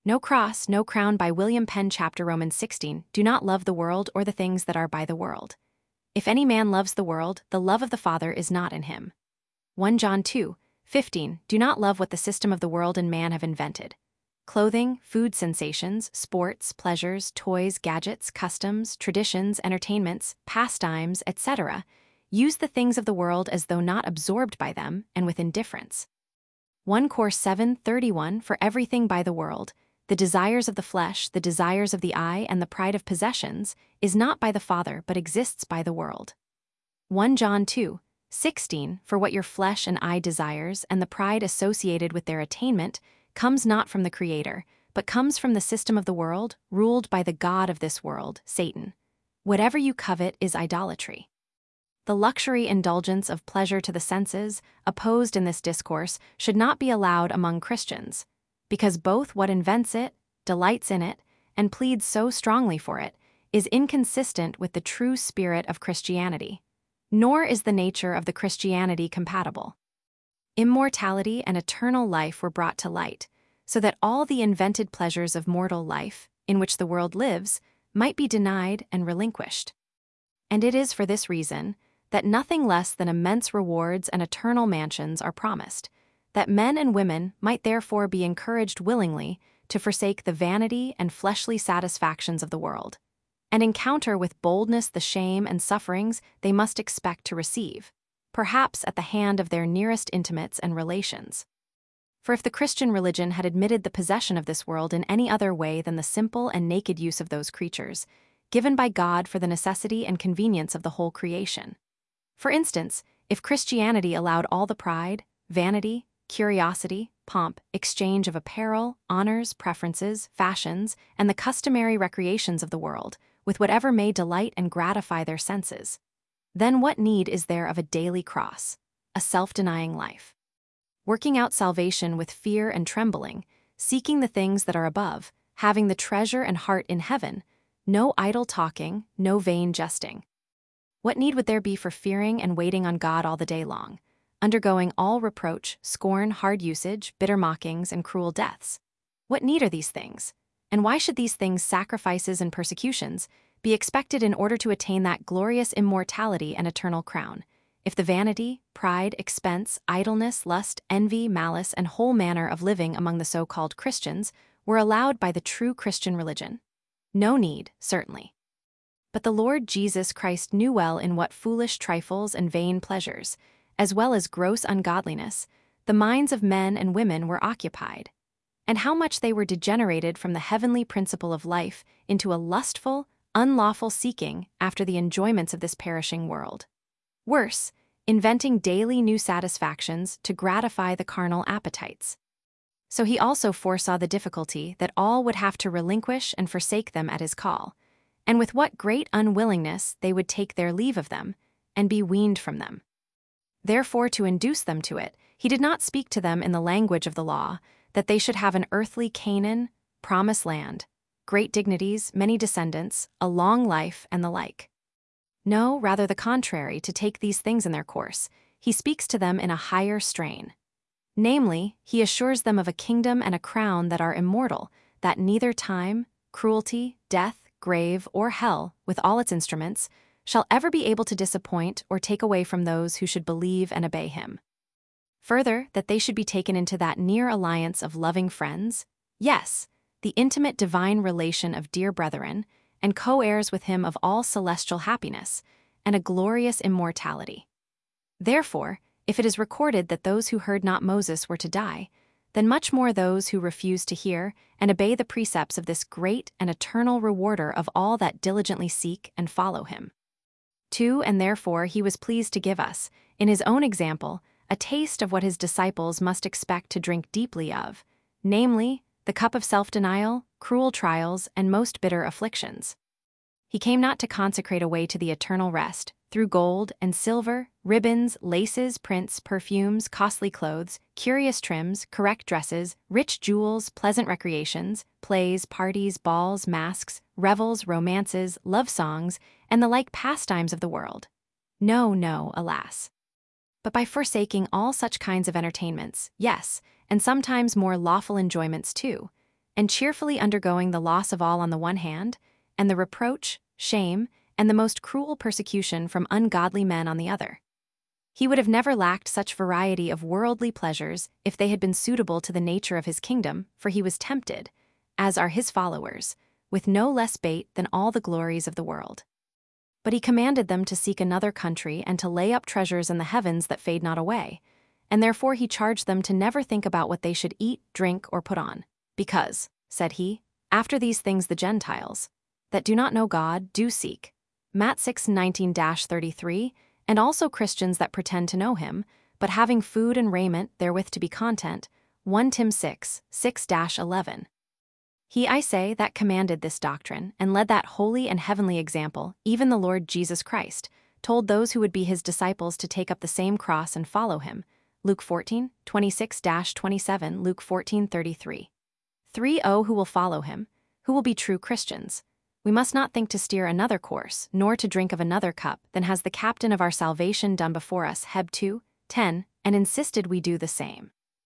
No cross, no crown by William Penn chapter Romans 16. Do not love the world or the things that are by the world. If any man loves the world, the love of the Father is not in him. 1 John 2:15. Do not love what the system of the world and man have invented. Clothing, food sensations, sports, pleasures, toys, gadgets, customs, traditions, entertainments, pastimes, etc. Use the things of the world as though not absorbed by them and with indifference. 1 Cor 7:31. For everything by the world, the desires of the flesh, the desires of the eye, and the pride of possessions, is not by the Father but exists by the world. 1 John 2:16. For what your flesh and eye desires and the pride associated with their attainment comes not from the Creator, but comes from the system of the world, ruled by the god of this world, Satan. Whatever you covet is idolatry. The luxury indulgence of pleasure to the senses, opposed in this discourse, should not be allowed among Christians, because both what invents it, delights in it, and pleads so strongly for it, is inconsistent with the true spirit of Christianity, nor is the nature of the Christianity compatible. Immortality and eternal life were brought to light, so that all the invented pleasures of mortal life, in which the world lives, might be denied and relinquished. And it is for this reason that nothing less than immense rewards and eternal mansions are promised, that men and women might therefore be encouraged willingly to forsake the vanity and fleshly satisfactions of the world, and encounter with boldness the shame and sufferings they must expect to receive, perhaps at the hand of their nearest intimates and relations. For if the Christian religion had admitted the possession of this world in any other way than the simple and naked use of those creatures, given by God for the necessity and convenience of the whole creation. For instance, if Christianity allowed all the pride, vanity, curiosity, pomp, exchange of apparel, honors, preferences, fashions, and the customary recreations of the world, with whatever may delight and gratify their senses, then what need is there of a daily cross, a self-denying life? Working out salvation with fear and trembling, seeking the things that are above, having the treasure and heart in heaven, no idle talking, no vain jesting. What need would there be for fearing and waiting on God all the day long, undergoing all reproach, scorn, hard usage, bitter mockings, and cruel deaths? What need are these things? And why should these things, sacrifices and persecutions, be expected in order to attain that glorious immortality and eternal crown, if the vanity, pride, expense, idleness, lust, envy, malice, and whole manner of living among the so-called Christians were allowed by the true Christian religion? No need, certainly. But the Lord Jesus Christ knew well in what foolish trifles and vain pleasures, as well as gross ungodliness, the minds of men and women were occupied, and how much they were degenerated from the heavenly principle of life into a lustful, unlawful seeking after the enjoyments of this perishing world. Worse, inventing daily new satisfactions to gratify the carnal appetites. So he also foresaw the difficulty that all would have to relinquish and forsake them at his call, and with what great unwillingness they would take their leave of them and be weaned from them. Therefore, to induce them to it, he did not speak to them in the language of the law, that they should have an earthly Canaan, promised land, great dignities, many descendants, a long life, and the like. No, rather the contrary, to take these things in their course, he speaks to them in a higher strain. Namely, he assures them of a kingdom and a crown that are immortal, that neither time, cruelty, death, grave, or hell, with all its instruments, shall ever be able to disappoint or take away from those who should believe and obey him. Further, that they should be taken into that near alliance of loving friends, yes, the intimate divine relation of dear brethren, and co-heirs with him of all celestial happiness, and a glorious immortality. Therefore, if it is recorded that those who heard not Moses were to die, then much more those who refuse to hear and obey the precepts of this great and eternal rewarder of all that diligently seek and follow him. 2. And therefore he was pleased to give us, in his own example, a taste of what his disciples must expect to drink deeply of, namely, the cup of self-denial, cruel trials, and most bitter afflictions. He came not to consecrate a way to the eternal rest, through gold and silver, ribbons, laces, prints, perfumes, costly clothes, curious trims, correct dresses, rich jewels, pleasant recreations, plays, parties, balls, masks, revels, romances, love songs, and the like pastimes of the world. No, no, alas. But by forsaking all such kinds of entertainments, yes, and sometimes more lawful enjoyments too, and cheerfully undergoing the loss of all on the one hand, and the reproach, shame, and the most cruel persecution from ungodly men on the other. He would have never lacked such variety of worldly pleasures if they had been suitable to the nature of his kingdom, for he was tempted, as are his followers, with no less bait than all the glories of the world. But he commanded them to seek another country and to lay up treasures in the heavens that fade not away, and therefore he charged them to never think about what they should eat, drink, or put on, because, said he, after these things the Gentiles, that do not know God, do seek. Matt 6:19-33, and also Christians that pretend to know him, but having food and raiment therewith to be content, 1 Tim 6:6-11. He, I say, that commanded this doctrine, and led that holy and heavenly example, even the Lord Jesus Christ, told those who would be his disciples to take up the same cross and follow him. Luke 14:26-27, Luke 14:33. 3. Who will follow him? Who will be true Christians? We must not think to steer another course, nor to drink of another cup than has the captain of our salvation done before us, Heb 2:10, and insisted we do the same.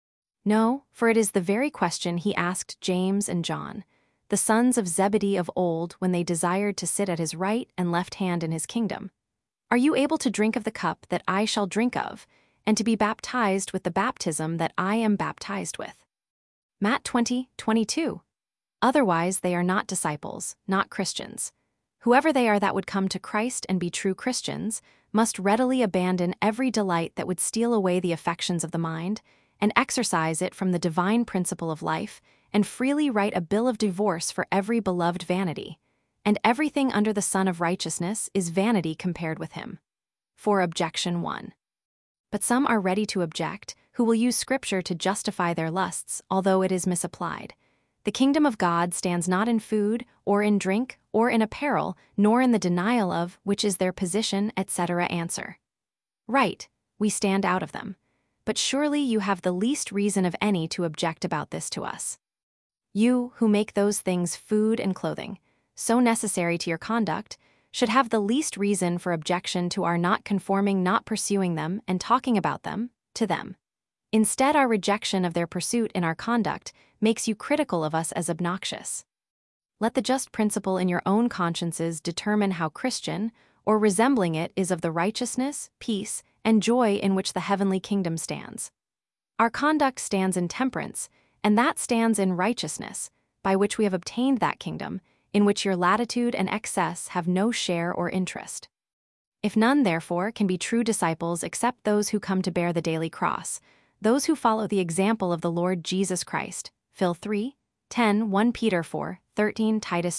No, for it is the very question he asked James and John, the sons of Zebedee of old, when they desired to sit at his right and left hand in his kingdom. Are you able to drink of the cup that I shall drink of, and to be baptized with the baptism that I am baptized with? Matt 20:22. Otherwise they are not disciples, not Christians. Whoever they are that would come to Christ and be true Christians must readily abandon every delight that would steal away the affections of the mind, and exercise it from the divine principle of life, and freely write a bill of divorce for every beloved vanity. And everything under the sun of righteousness is vanity compared with him. For objection 1. But some are ready to object, who will use Scripture to justify their lusts, although it is misapplied. The kingdom of God stands not in food, or in drink, or in apparel, nor in the denial of which is their position, etc. Answer. Right, we stand out of them. But surely you have the least reason of any to object about this to us. You, who make those things food and clothing, so necessary to your conduct, should have the least reason for objection to our not conforming, not pursuing them, and talking about them, to them. Instead, our rejection of their pursuit in our conduct makes you critical of us as obnoxious. Let the just principle in your own consciences determine how Christian, or resembling it, is of the righteousness, peace, and joy in which the heavenly kingdom stands. Our conduct stands in temperance, and that stands in righteousness, by which we have obtained that kingdom, in which your latitude and excess have no share or interest. If none, therefore, can be true disciples except those who come to bear the daily cross, those who follow the example of the Lord Jesus Christ, Phil 3:10, 1 Peter 4:13, Titus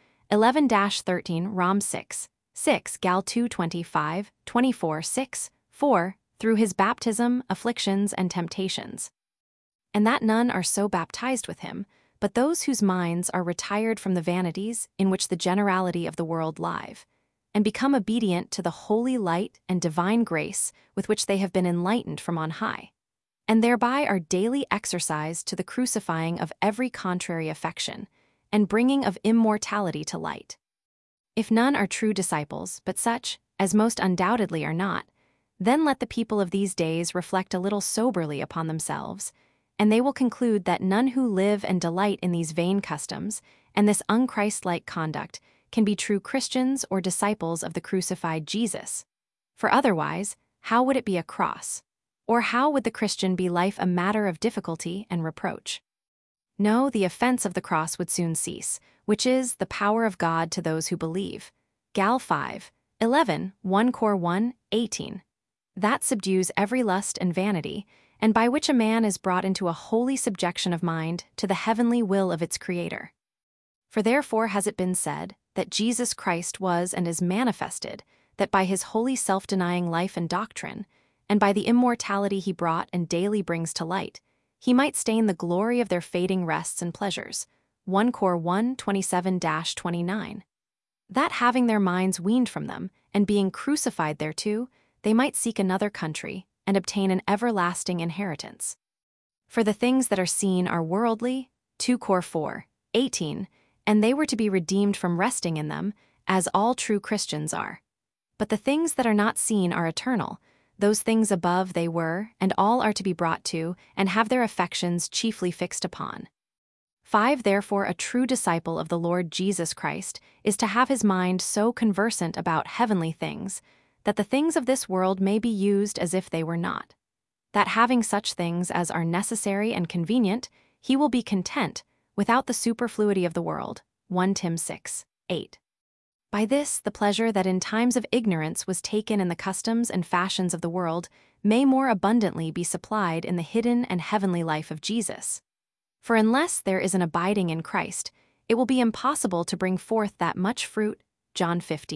2:11-13, Rom 6:6, Gal 2:25-24:6-4, through his baptism, afflictions, and temptations. And that none are so baptized with him, but those whose minds are retired from the vanities in which the generality of the world live, and become obedient to the holy light and divine grace with which they have been enlightened from on high, and thereby are daily exercised to the crucifying of every contrary affection, and bringing of immortality to light. If none are true disciples, but such, as most undoubtedly are not, then let the people of these days reflect a little soberly upon themselves, and they will conclude that none who live and delight in these vain customs, and this unchristlike conduct, can be true Christians or disciples of the crucified Jesus. For otherwise, how would it be a cross? Or how would the Christian be life a matter of difficulty and reproach? No, the offense of the cross would soon cease, which is the power of God to those who believe. Gal 5:11, 1 Cor 1:18. That subdues every lust and vanity, and by which a man is brought into a holy subjection of mind to the heavenly will of its Creator. For therefore has it been said, that Jesus Christ was and is manifested, that by his holy self-denying life and doctrine, and by the immortality he brought and daily brings to light, he might stain the glory of their fading rests and pleasures. 1 Cor 1:27-29. That having their minds weaned from them, and being crucified thereto, they might seek another country, and obtain an everlasting inheritance. For the things that are seen are worldly, 2 Cor 4:18, and they were to be redeemed from resting in them, as all true Christians are. But the things that are not seen are eternal, those things above they were, and all are to be brought to, and have their affections chiefly fixed upon. 5. Therefore, a true disciple of the Lord Jesus Christ is to have his mind so conversant about heavenly things that the things of this world may be used as if they were not. That having such things as are necessary and convenient, he will be content without the superfluity of the world. 1 Tim 6:8. By this, the pleasure that in times of ignorance was taken in the customs and fashions of the world may more abundantly be supplied in the hidden and heavenly life of Jesus. For unless there is an abiding in Christ, it will be impossible to bring forth that much fruit, John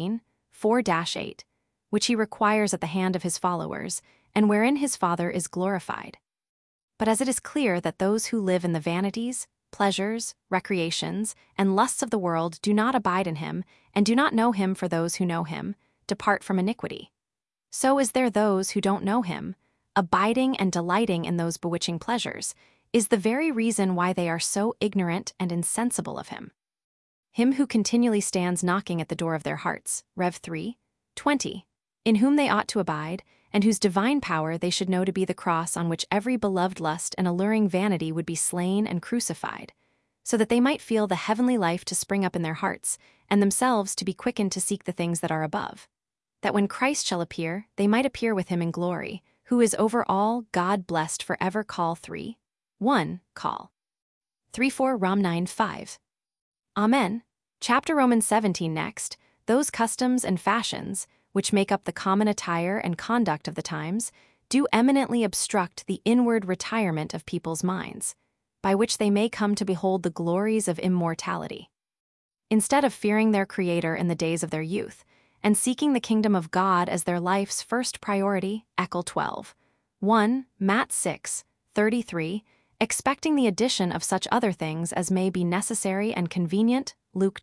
15:4-8, which he requires at the hand of his followers, and wherein his Father is glorified. But as it is clear that those who live in the vanities, pleasures, recreations, and lusts of the world do not abide in him, and do not know him for those who know him, depart from iniquity. So is there those who don't know him, abiding and delighting in those bewitching pleasures, is the very reason why they are so ignorant and insensible of him. Him who continually stands knocking at the door of their hearts, Rev 3:20, in whom they ought to abide, and whose divine power they should know to be the cross on which every beloved lust and alluring vanity would be slain and crucified, so that they might feel the heavenly life to spring up in their hearts, and themselves to be quickened to seek the things that are above, that when Christ shall appear, they might appear with him in glory, who is over all, God blessed forever. Call 3:1, Call 3:4, Rom 9:5. Amen. Chapter Romans 17 next. Those customs and fashions, which make up the common attire and conduct of the times, do eminently obstruct the inward retirement of people's minds, by which they may come to behold the glories of immortality. Instead of fearing their Creator in the days of their youth, and seeking the kingdom of God as their life's first priority, Eccle 12:1, Matt 6:33, expecting the addition of such other things as may be necessary and convenient, Luke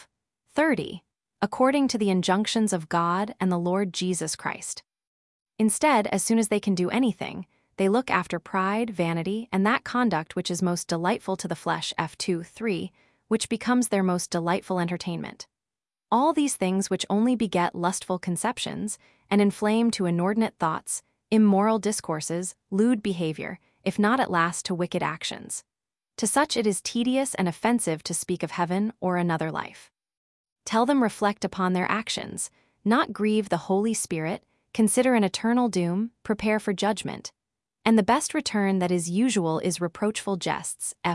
12:30, according to the injunctions of God and the Lord Jesus Christ. Instead, as soon as they can do anything, they look after pride, vanity, and that conduct which is most delightful to the flesh, F 2:3, which becomes their most delightful entertainment. All these things which only beget lustful conceptions, and inflame to inordinate thoughts, immoral discourses, lewd behavior, if not at last to wicked actions. To such it is tedious and offensive to speak of heaven or another life. Tell them reflect upon their actions, not grieve the Holy Spirit, consider an eternal doom, prepare for judgment. And the best return that is usual is reproachful jests, F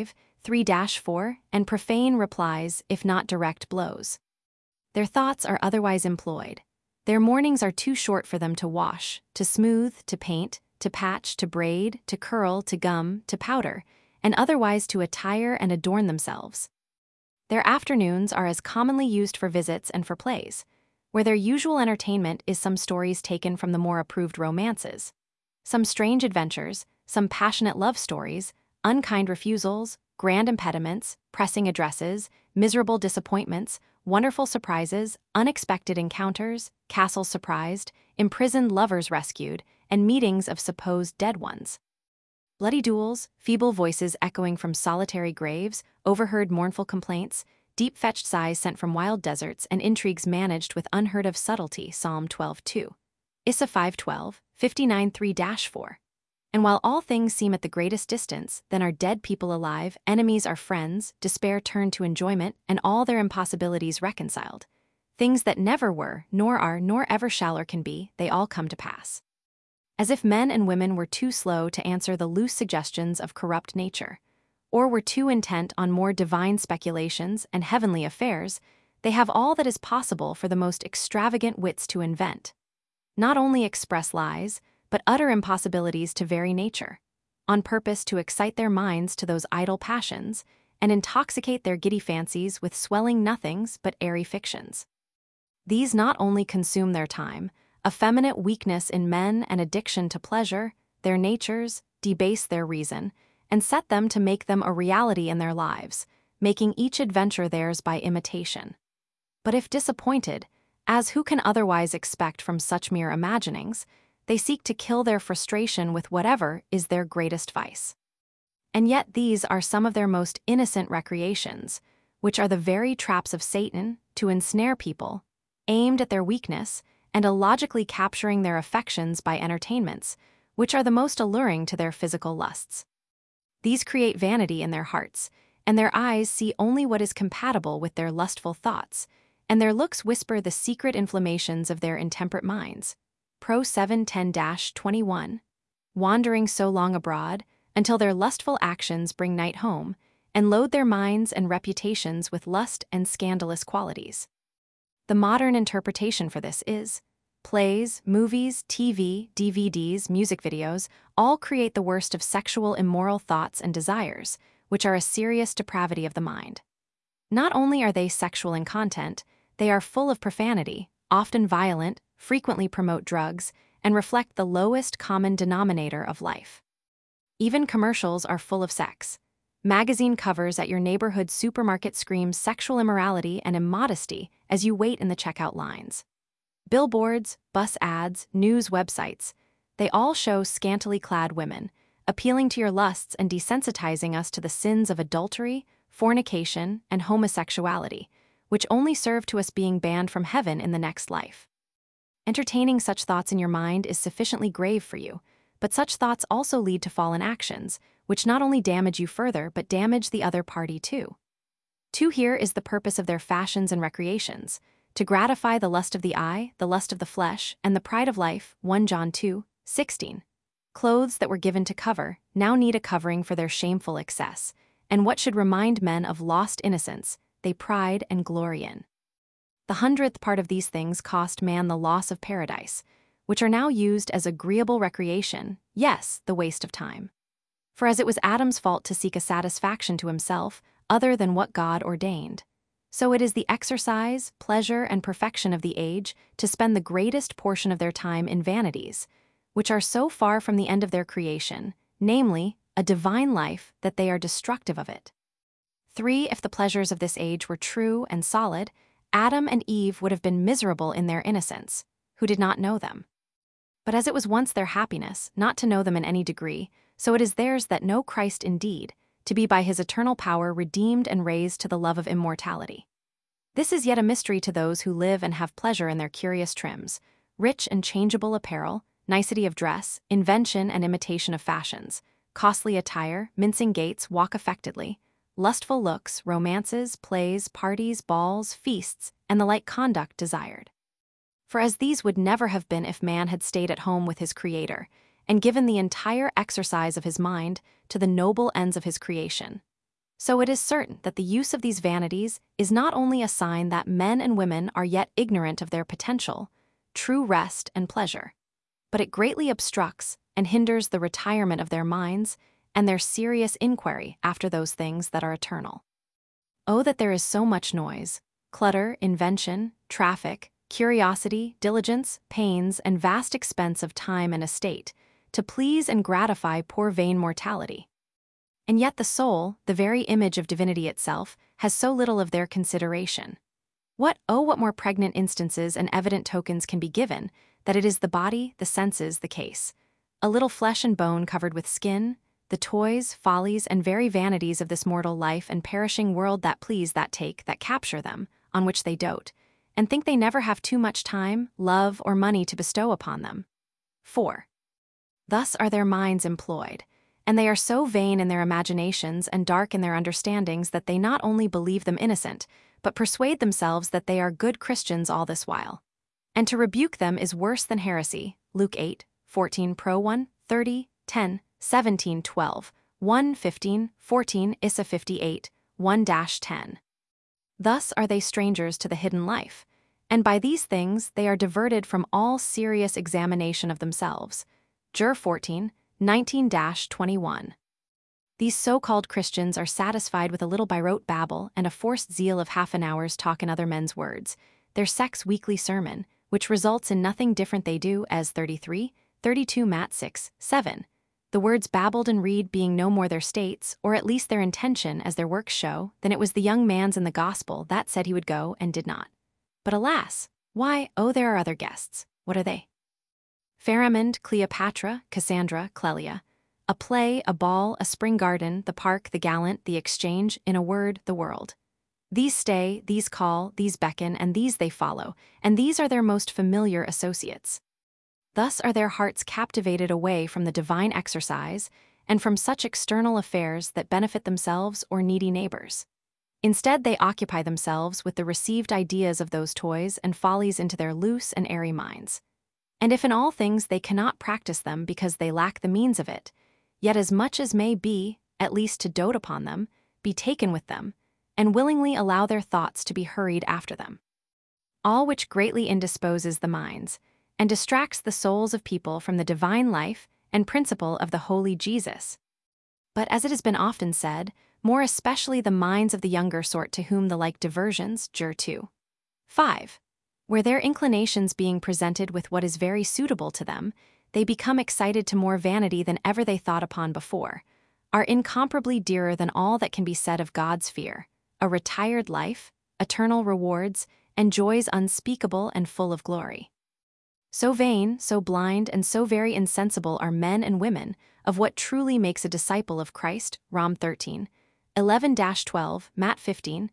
5:3-4, and profane replies, if not direct blows. Their thoughts are otherwise employed. Their mornings are too short for them to wash, to smooth, to paint, to patch, to braid, to curl, to gum, to powder, and otherwise to attire and adorn themselves. Their afternoons are as commonly used for visits and for plays, where their usual entertainment is some stories taken from the more approved romances, some strange adventures, some passionate love stories, unkind refusals, grand impediments, pressing addresses, miserable disappointments, wonderful surprises, unexpected encounters, castles surprised, imprisoned lovers rescued, and meetings of supposed dead ones. Bloody duels, feeble voices echoing from solitary graves, overheard mournful complaints, deep-fetched sighs sent from wild deserts, and intrigues managed with unheard-of subtlety, Psalm 12:2. Issa 5:12, 59:3-4. And while all things seem at the greatest distance, then are dead people alive, enemies are friends, despair turned to enjoyment, and all their impossibilities reconciled. Things that never were, nor are, nor ever shall or can be, they all come to pass. As if men and women were too slow to answer the loose suggestions of corrupt nature, or were too intent on more divine speculations and heavenly affairs, they have all that is possible for the most extravagant wits to invent. Not only express lies, but utter impossibilities to very nature, on purpose to excite their minds to those idle passions, and intoxicate their giddy fancies with swelling nothings but airy fictions. These not only consume their time, effeminate weakness in men and addiction to pleasure, their natures, debase their reason, and set them to make them a reality in their lives, making each adventure theirs by imitation. But if disappointed, as who can otherwise expect from such mere imaginings, they seek to kill their frustration with whatever is their greatest vice. And yet these are some of their most innocent recreations, which are the very traps of Satan to ensnare people, aimed at their weakness, and illogically capturing their affections by entertainments, which are the most alluring to their physical lusts. These create vanity in their hearts, and their eyes see only what is compatible with their lustful thoughts, and their looks whisper the secret inflammations of their intemperate minds. Pro 710-21. Wandering so long abroad, until their lustful actions bring night home, and load their minds and reputations with lust and scandalous qualities. The modern interpretation for this is, plays, movies, TV, DVDs, music videos all create the worst of sexual immoral thoughts and desires, which are a serious depravity of the mind. Not only are they sexual in content, they are full of profanity, often violent, frequently promote drugs, and reflect the lowest common denominator of life. Even commercials are full of sex. Magazine covers at your neighborhood supermarket scream sexual immorality and immodesty as you wait in the checkout lines. Billboards, bus ads, news websites, they all show scantily clad women, appealing to your lusts and desensitizing us to the sins of adultery, fornication, and homosexuality, which only serve to us being banned from heaven in the next life. Entertaining such thoughts in your mind is sufficiently grave for you, but such thoughts also lead to fallen actions, which not only damage you further but damage the other party too. Here is the purpose of their fashions and recreations, to gratify the lust of the eye, the lust of the flesh, and the pride of life. 1 John 2:16. Clothes that were given to cover now need a covering for their shameful excess, and what should remind men of lost innocence, they pride and glory in. The 100th part of these things cost man the loss of paradise, which are now used as agreeable recreation, yes, the waste of time. For as it was Adam's fault to seek a satisfaction to himself other than what God ordained, so it is the exercise, pleasure, and perfection of the age to spend the greatest portion of their time in vanities, which are so far from the end of their creation, namely, a divine life, that they are destructive of it. If the pleasures of this age were true and solid, Adam and Eve would have been miserable in their innocence, who did not know them. But as it was once their happiness not to know them in any degree, so it is theirs that know Christ indeed, to be by his eternal power redeemed and raised to the love of immortality. This is yet a mystery to those who live and have pleasure in their curious trims, rich and changeable apparel, nicety of dress, invention and imitation of fashions, costly attire, mincing gaits, walk affectedly, lustful looks, romances, plays, parties, balls, feasts, and the like conduct desired. For as these would never have been if man had stayed at home with his Creator, and given the entire exercise of his mind to the noble ends of his creation. So it is certain that the use of these vanities is not only a sign that men and women are yet ignorant of their potential, true rest and pleasure, but it greatly obstructs and hinders the retirement of their minds and their serious inquiry after those things that are eternal. Oh, that there is so much noise, clutter, invention, traffic, curiosity, diligence, pains, and vast expense of time and estate, to please and gratify poor vain mortality. And yet the soul, the very image of divinity itself, has so little of their consideration. What more pregnant instances and evident tokens can be given, that it is the body, the senses, the case, a little flesh and bone covered with skin, the toys, follies, and very vanities of this mortal life and perishing world that please, that take, that capture them, on which they dote, and think they never have too much time, love, or money to bestow upon them. 4. Thus are their minds employed, and they are so vain in their imaginations and dark in their understandings that they not only believe them innocent, but persuade themselves that they are good Christians all this while. And to rebuke them is worse than heresy. Luke 8:14 Pro 1, 30, 10, 17, 12, 1, 15, 14 Issa 58, 1-10. Thus are they strangers to the hidden life, and by these things they are diverted from all serious examination of themselves. Jur 14, 19-21. These so-called Christians are satisfied with a little by rote babble and a forced zeal of half an hour's talk in other men's words, their sex weekly sermon, which results in nothing different they do as 33, 32 Matt 6, 7. The words babbled and read being no more their states, or at least their intention as their works show, than it was the young man's in the gospel that said he would go and did not. But alas, why, there are other guests. What are they? Pharamond, Cleopatra, Cassandra, Clelia. A play, a ball, a spring garden, the park, the gallant, the exchange, in a word, the world. These stay, these call, these beckon, and these they follow, and these are their most familiar associates. Thus are their hearts captivated away from the divine exercise, and from such external affairs that benefit themselves or needy neighbors. Instead, they occupy themselves with the received ideas of those toys and follies into their loose and airy minds. And if in all things they cannot practice them because they lack the means of it, yet as much as may be, at least to dote upon them, be taken with them, and willingly allow their thoughts to be hurried after them. All which greatly indisposes the minds, and distracts the souls of people from the divine life and principle of the holy Jesus. But as it has been often said, more especially the minds of the younger sort to whom the like diversions jure to. 5. Where their inclinations being presented with what is very suitable to them, they become excited to more vanity than ever they thought upon before, are incomparably dearer than all that can be said of God's fear, a retired life, eternal rewards, and joys unspeakable and full of glory. So vain, so blind, and so very insensible are men and women of what truly makes a disciple of Christ, Rom 13, 11-12, Matt 15,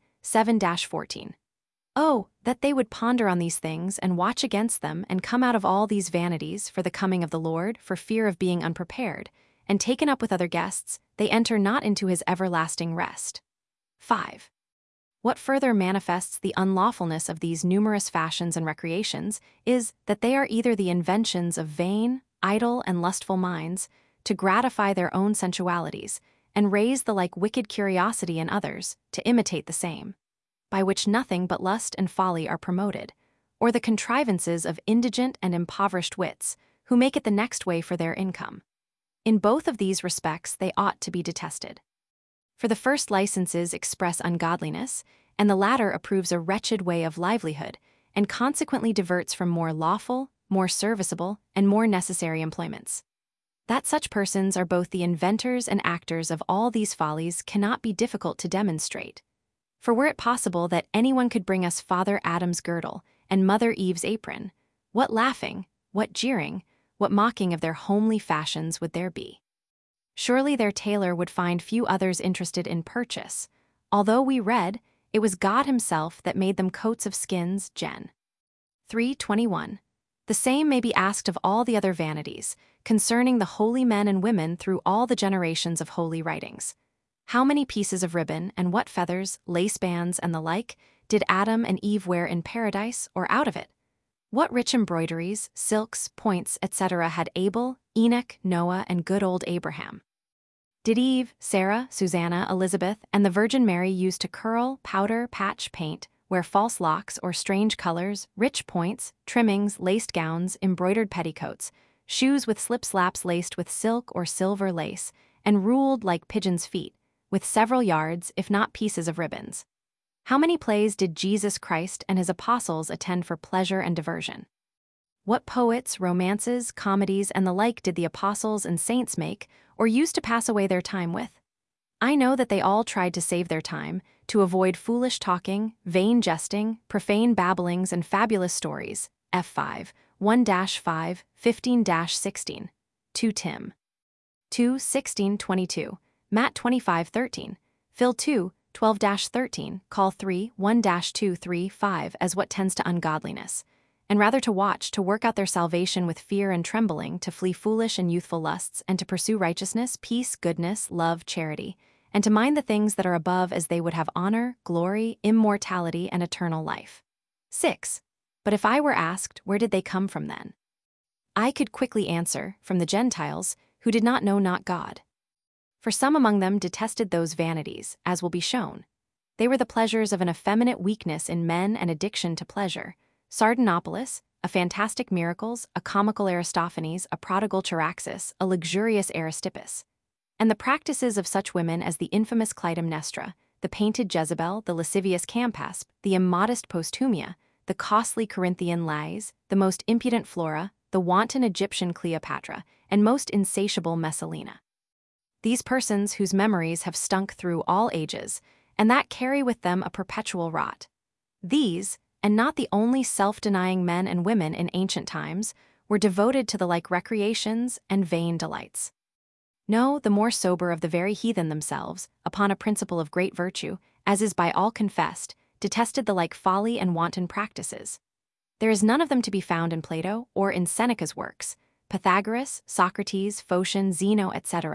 7-14. Oh, that they would ponder on these things and watch against them and come out of all these vanities for the coming of the Lord, for fear of being unprepared, and taken up with other guests, they enter not into his everlasting rest. 5. What further manifests the unlawfulness of these numerous fashions and recreations is that they are either the inventions of vain, idle, and lustful minds to gratify their own sensualities, and raise the like wicked curiosity in others to imitate the same, by which nothing but lust and folly are promoted, or the contrivances of indigent and impoverished wits, who make it the next way for their income. In both of these respects they ought to be detested. For the first licenses express ungodliness, and the latter approves a wretched way of livelihood, and consequently diverts from more lawful, more serviceable, and more necessary employments. That such persons are both the inventors and actors of all these follies cannot be difficult to demonstrate. For were it possible that anyone could bring us Father Adam's girdle and Mother Eve's apron, what laughing, what jeering, what mocking of their homely fashions would there be? Surely their tailor would find few others interested in purchase, although we read, it was God himself that made them coats of skins, Gen. 3:21. The same may be asked of all the other vanities, concerning the holy men and women through all the generations of holy writings. How many pieces of ribbon and what feathers, lace bands, and the like, did Adam and Eve wear in paradise or out of it? What rich embroideries, silks, points, etc. had Abel, Enoch, Noah, and good old Abraham? Did Eve, Sarah, Susanna, Elizabeth, and the Virgin Mary use to curl, powder, patch, paint, wear false locks or strange colors, rich points, trimmings, laced gowns, embroidered petticoats, shoes with slip-slaps laced with silk or silver lace, and ruled like pigeons' feet, with several yards, if not pieces of ribbons? How many plays did Jesus Christ and his apostles attend for pleasure and diversion? What poets, romances, comedies, and the like did the apostles and saints make, or use to pass away their time with? I know that they all tried to save their time, to avoid foolish talking, vain jesting, profane babblings, and fabulous stories. F5, 1-5, 15-16. 2 Tim. 2:16-22. Matt 25:13. Phil 2, 12-13, Call 3, 1-2, 3, 5 as what tends to ungodliness, and rather to watch, to work out their salvation with fear and trembling, to flee foolish and youthful lusts, and to pursue righteousness, peace, goodness, love, charity, and to mind the things that are above as they would have honor, glory, immortality, and eternal life. 6. But if I were asked, where did they come from then? I could quickly answer, from the Gentiles, who did not know not God. For some among them detested those vanities, as will be shown. They were the pleasures of an effeminate weakness in men and addiction to pleasure, Sardanapalus, a fantastic Miracles, a comical Aristophanes, a prodigal Charaxus, a luxurious Aristippus, and the practices of such women as the infamous Clytemnestra, the painted Jezebel, the lascivious Campaspe, the immodest Postumia, the costly Corinthian Lais, the most impudent Flora, the wanton Egyptian Cleopatra, and most insatiable Messalina. These persons whose memories have stunk through all ages, and that carry with them a perpetual rot. These, and not the only self-denying men and women in ancient times, were devoted to the like recreations and vain delights. No, the more sober of the very heathen themselves, upon a principle of great virtue, as is by all confessed, detested the like folly and wanton practices. There is none of them to be found in Plato or in Seneca's works. Pythagoras, Socrates, Phocion, Zeno, etc.,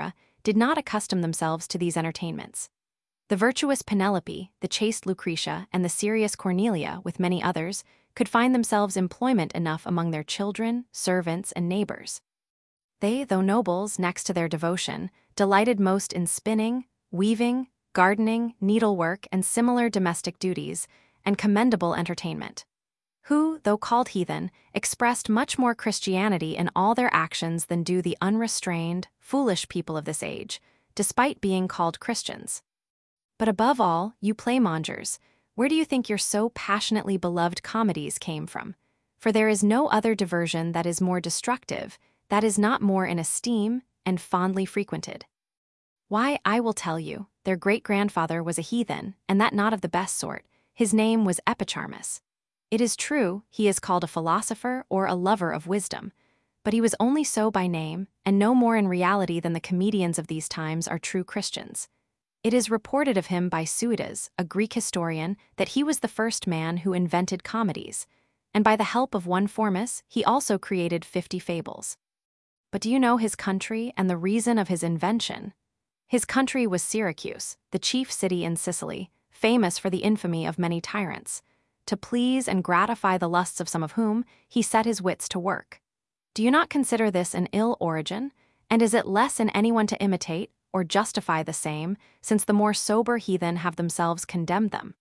did not accustom themselves to these entertainments. The virtuous Penelope, the chaste Lucretia, and the serious Cornelia, with many others, could find themselves employment enough among their children, servants, and neighbors. They, though nobles next to their devotion, delighted most in spinning, weaving, gardening, needlework, and similar domestic duties, and commendable entertainment. Who, though called heathen, expressed much more Christianity in all their actions than do the unrestrained, foolish people of this age, despite being called Christians. But above all, you playmongers, where do you think your so passionately beloved comedies came from? For there is no other diversion that is more destructive, that is not more in esteem and fondly frequented. Why, I will tell you, their great-grandfather was a heathen, and that not of the best sort. His name was Epicharmus. It is true, he is called a philosopher or a lover of wisdom, but he was only so by name, and no more in reality than the comedians of these times are true Christians. It is reported of him by Suidas, a Greek historian, that he was the first man who invented comedies, and by the help of one Formus, he also created 50 fables. But do you know his country and the reason of his invention? His country was Syracuse, the chief city in Sicily, famous for the infamy of many tyrants. To please and gratify the lusts of some of whom, he set his wits to work. Do you not consider this an ill origin, and is it less in anyone to imitate or justify the same, since the more sober heathen have themselves condemned them?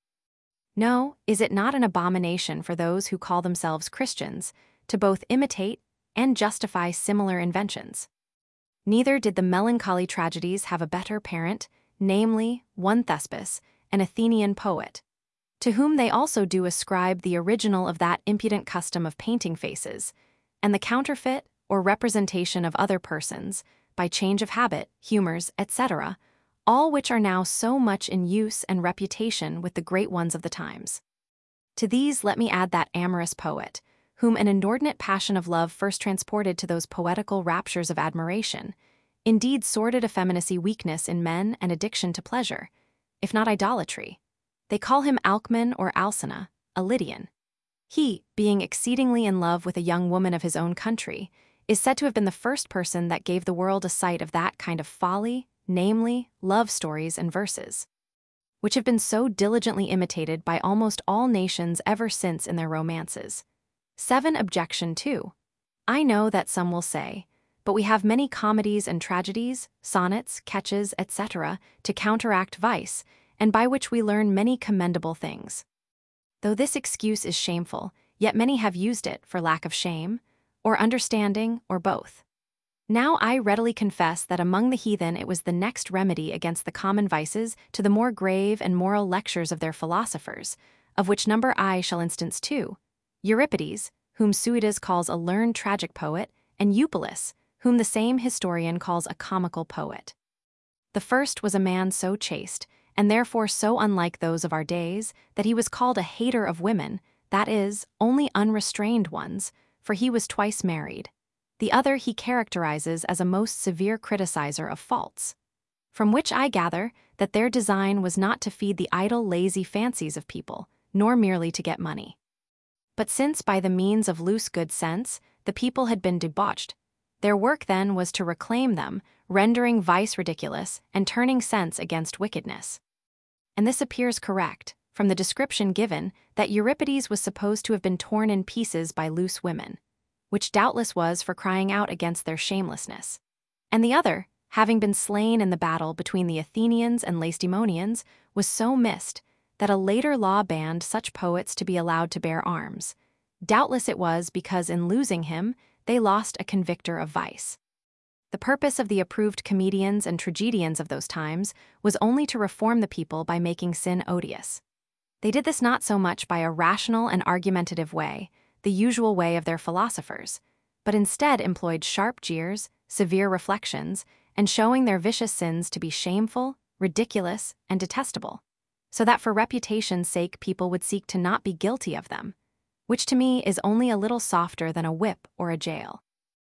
No, is it not an abomination for those who call themselves Christians to both imitate and justify similar inventions? Neither did the melancholy tragedies have a better parent, namely, one Thespis, an Athenian poet, to whom they also do ascribe the original of that impudent custom of painting faces, and the counterfeit or representation of other persons, by change of habit, humors, etc., all which are now so much in use and reputation with the great ones of the times. To these let me add that amorous poet, whom an inordinate passion of love first transported to those poetical raptures of admiration, indeed sordid effeminacy, weakness in men, and addiction to pleasure, if not idolatry. They call him Alcman or Alcina, a Lydian. He, being exceedingly in love with a young woman of his own country, is said to have been the first person that gave the world a sight of that kind of folly, namely, love stories and verses, which have been so diligently imitated by almost all nations ever since in their romances. 7. Objection 2. I know that some will say, but we have many comedies and tragedies, sonnets, catches, etc., to counteract vice, and by which we learn many commendable things. Though this excuse is shameful, yet many have used it for lack of shame, or understanding, or both. Now I readily confess that among the heathen it was the next remedy against the common vices to the more grave and moral lectures of their philosophers, of which number I shall instance 2, Euripides, whom Suidas calls a learned tragic poet, and Eupolis, whom the same historian calls a comical poet. The first was a man so chaste, and therefore so unlike those of our days, that he was called a hater of women, that is, only unrestrained ones, for he was twice married. The other he characterizes as a most severe criticizer of faults, from which I gather that their design was not to feed the idle, lazy fancies of people, nor merely to get money. But since by the means of loose good sense, the people had been debauched, their work then was to reclaim them, rendering vice ridiculous and turning sense against wickedness. And this appears correct, from the description given, that Euripides was supposed to have been torn in pieces by loose women, which doubtless was for crying out against their shamelessness. And the other, having been slain in the battle between the Athenians and Lacedaemonians, was so missed that a later law banned such poets to be allowed to bear arms. Doubtless it was because in losing him, they lost a convictor of vice. The purpose of the approved comedians and tragedians of those times was only to reform the people by making sin odious. They did this not so much by a rational and argumentative way, the usual way of their philosophers, but instead employed sharp jeers, severe reflections, and showing their vicious sins to be shameful, ridiculous, and detestable, so that for reputation's sake people would seek to not be guilty of them, which to me is only a little softer than a whip or a jail.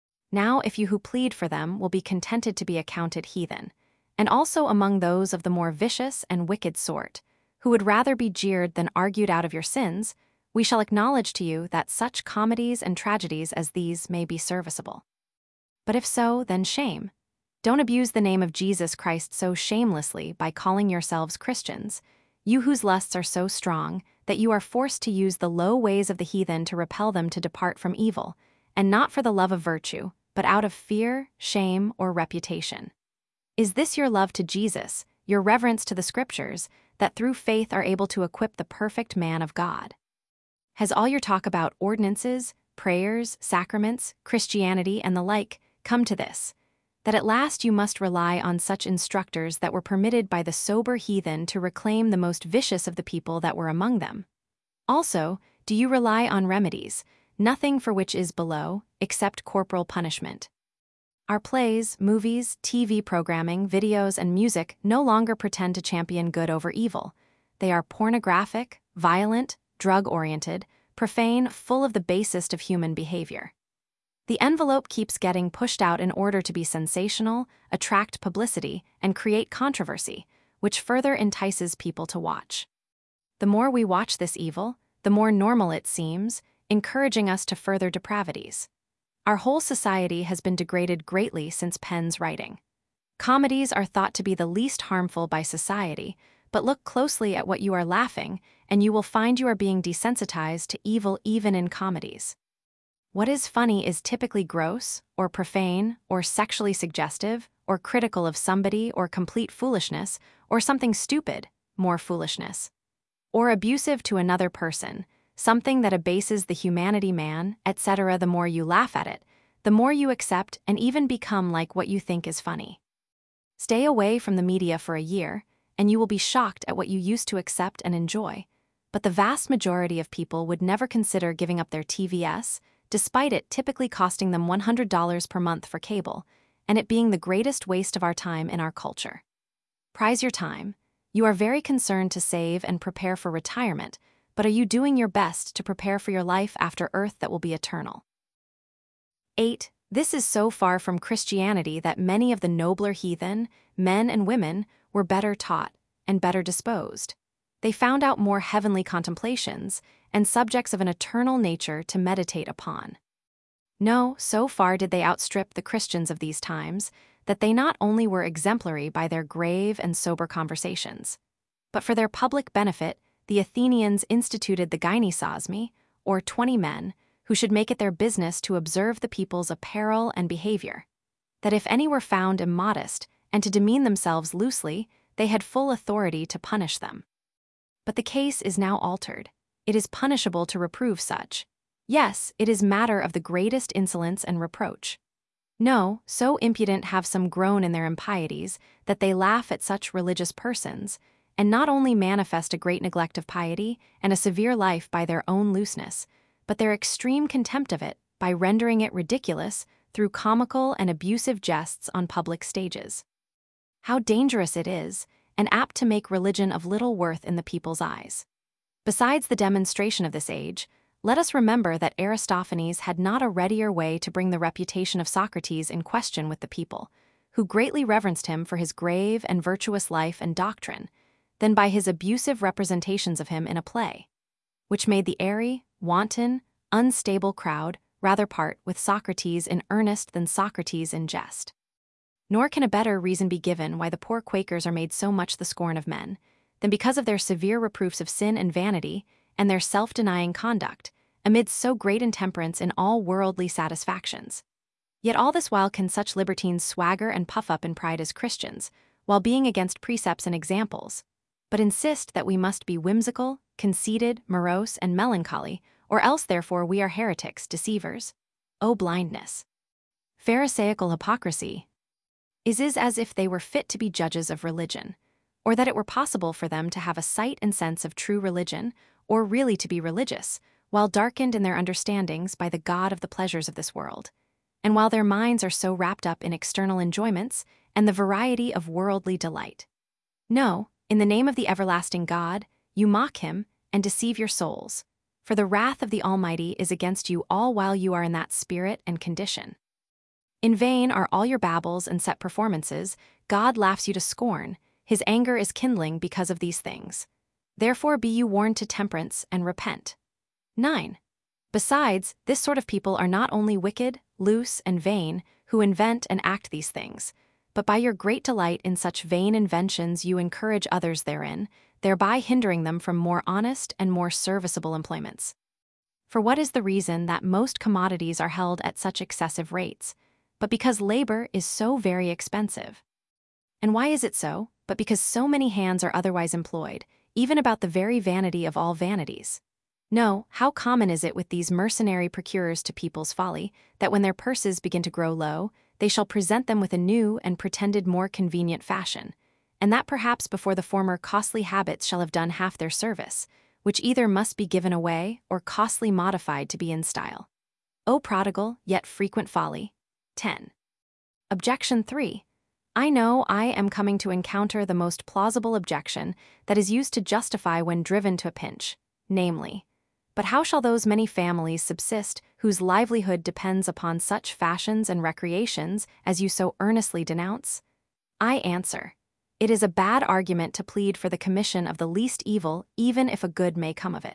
Now if you who plead for them will be contented to be accounted heathen, and also among those of the more vicious and wicked sort, who would rather be jeered than argued out of your sins, we shall acknowledge to you that such comedies and tragedies as these may be serviceable. But if so, then shame. Don't abuse the name of Jesus Christ so shamelessly by calling yourselves Christians, you whose lusts are so strong that you are forced to use the low ways of the heathen to repel them to depart from evil, and not for the love of virtue, but out of fear, shame, or reputation. Is this your love to Jesus, your reverence to the Scriptures, that through faith are able to equip the perfect man of God? Has all your talk about ordinances, prayers, sacraments, Christianity, and the like come to this, that at last you must rely on such instructors that were permitted by the sober heathen to reclaim the most vicious of the people that were among them? Also, do you rely on remedies, nothing for which is below, except corporal punishment? Our plays, movies, TV programming, videos, and music no longer pretend to champion good over evil. They are pornographic, violent, drug-oriented, profane, full of the basest of human behavior. The envelope keeps getting pushed out in order to be sensational, attract publicity, and create controversy, which further entices people to watch. The more we watch this evil, the more normal it seems, encouraging us to further depravities. Our whole society has been degraded greatly since Penn's writing. Comedies are thought to be the least harmful by society, but look closely at what you are laughing, and you will find you are being desensitized to evil even in comedies. What is funny is typically gross, or profane, or sexually suggestive, or critical of somebody, or complete foolishness, or something stupid, more foolishness, or abusive to another person, something that abases the humanity man, etc. The more you laugh at it, the more you accept and even become like what you think is funny. Stay away from the media for a year, and you will be shocked at what you used to accept and enjoy. But the vast majority of people would never consider giving up their TVS, despite it typically costing them $100 per month for cable, and it being the greatest waste of our time in our culture. Prize your time. You are very concerned to save and prepare for retirement, but are you doing your best to prepare for your life after earth that will be eternal? 8. This is so far from Christianity that many of the nobler heathen, men and women, were better taught and better disposed. They found out more heavenly contemplations and subjects of an eternal nature to meditate upon. No, so far did they outstrip the Christians of these times, that they not only were exemplary by their grave and sober conversations, but for their public benefit, the Athenians instituted the gynesosmy, or 20 men, who should make it their business to observe the people's apparel and behavior, that if any were found immodest and to demean themselves loosely, they had full authority to punish them. But the case is now altered. It is punishable to reprove such. Yes, it is matter of the greatest insolence and reproach. No, so impudent have some grown in their impieties that they laugh at such religious persons, and not only manifest a great neglect of piety and a severe life by their own looseness, but their extreme contempt of it by rendering it ridiculous through comical and abusive jests on public stages. How dangerous it is, and apt to make religion of little worth in the people's eyes. Besides the demonstration of this age, let us remember that Aristophanes had not a readier way to bring the reputation of Socrates in question with the people, who greatly reverenced him for his grave and virtuous life and doctrine, than by his abusive representations of him in a play, which made the airy, wanton, unstable crowd rather part with Socrates in earnest than Socrates in jest. Nor can a better reason be given why the poor Quakers are made so much the scorn of men, than because of their severe reproofs of sin and vanity, and their self-denying conduct, amidst so great intemperance in all worldly satisfactions. Yet all this while can such libertines swagger and puff up in pride as Christians, while being against precepts and examples, but insist that we must be whimsical, conceited, morose, and melancholy, or else therefore we are heretics, deceivers. O blindness! Pharisaical hypocrisy is as if they were fit to be judges of religion, or that it were possible for them to have a sight and sense of true religion, or really to be religious, while darkened in their understandings by the god of the pleasures of this world, and while their minds are so wrapped up in external enjoyments and the variety of worldly delight. No, in the name of the everlasting God, you mock him and deceive your souls, for the wrath of the Almighty is against you all while you are in that spirit and condition. In vain are all your babbles and set performances, God laughs you to scorn, his anger is kindling because of these things. Therefore be you warned to temperance and repent. 9. Besides, this sort of people are not only wicked, loose, and vain, who invent and act these things, but by your great delight in such vain inventions you encourage others therein, thereby hindering them from more honest and more serviceable employments. For what is the reason that most commodities are held at such excessive rates? But because labor is so very expensive. And why is it so? But because so many hands are otherwise employed, even about the very vanity of all vanities. No, how common is it with these mercenary procurers to people's folly, that when their purses begin to grow low, they shall present them with a new and pretended more convenient fashion, and that perhaps before the former costly habits shall have done half their service, which either must be given away or costly modified to be in style. O prodigal, yet frequent folly. 10. Objection 3. I know I am coming to encounter the most plausible objection that is used to justify when driven to a pinch, namely, but how shall those many families subsist whose livelihood depends upon such fashions and recreations as you so earnestly denounce? I answer, it is a bad argument to plead for the commission of the least evil, even if a good may come of it.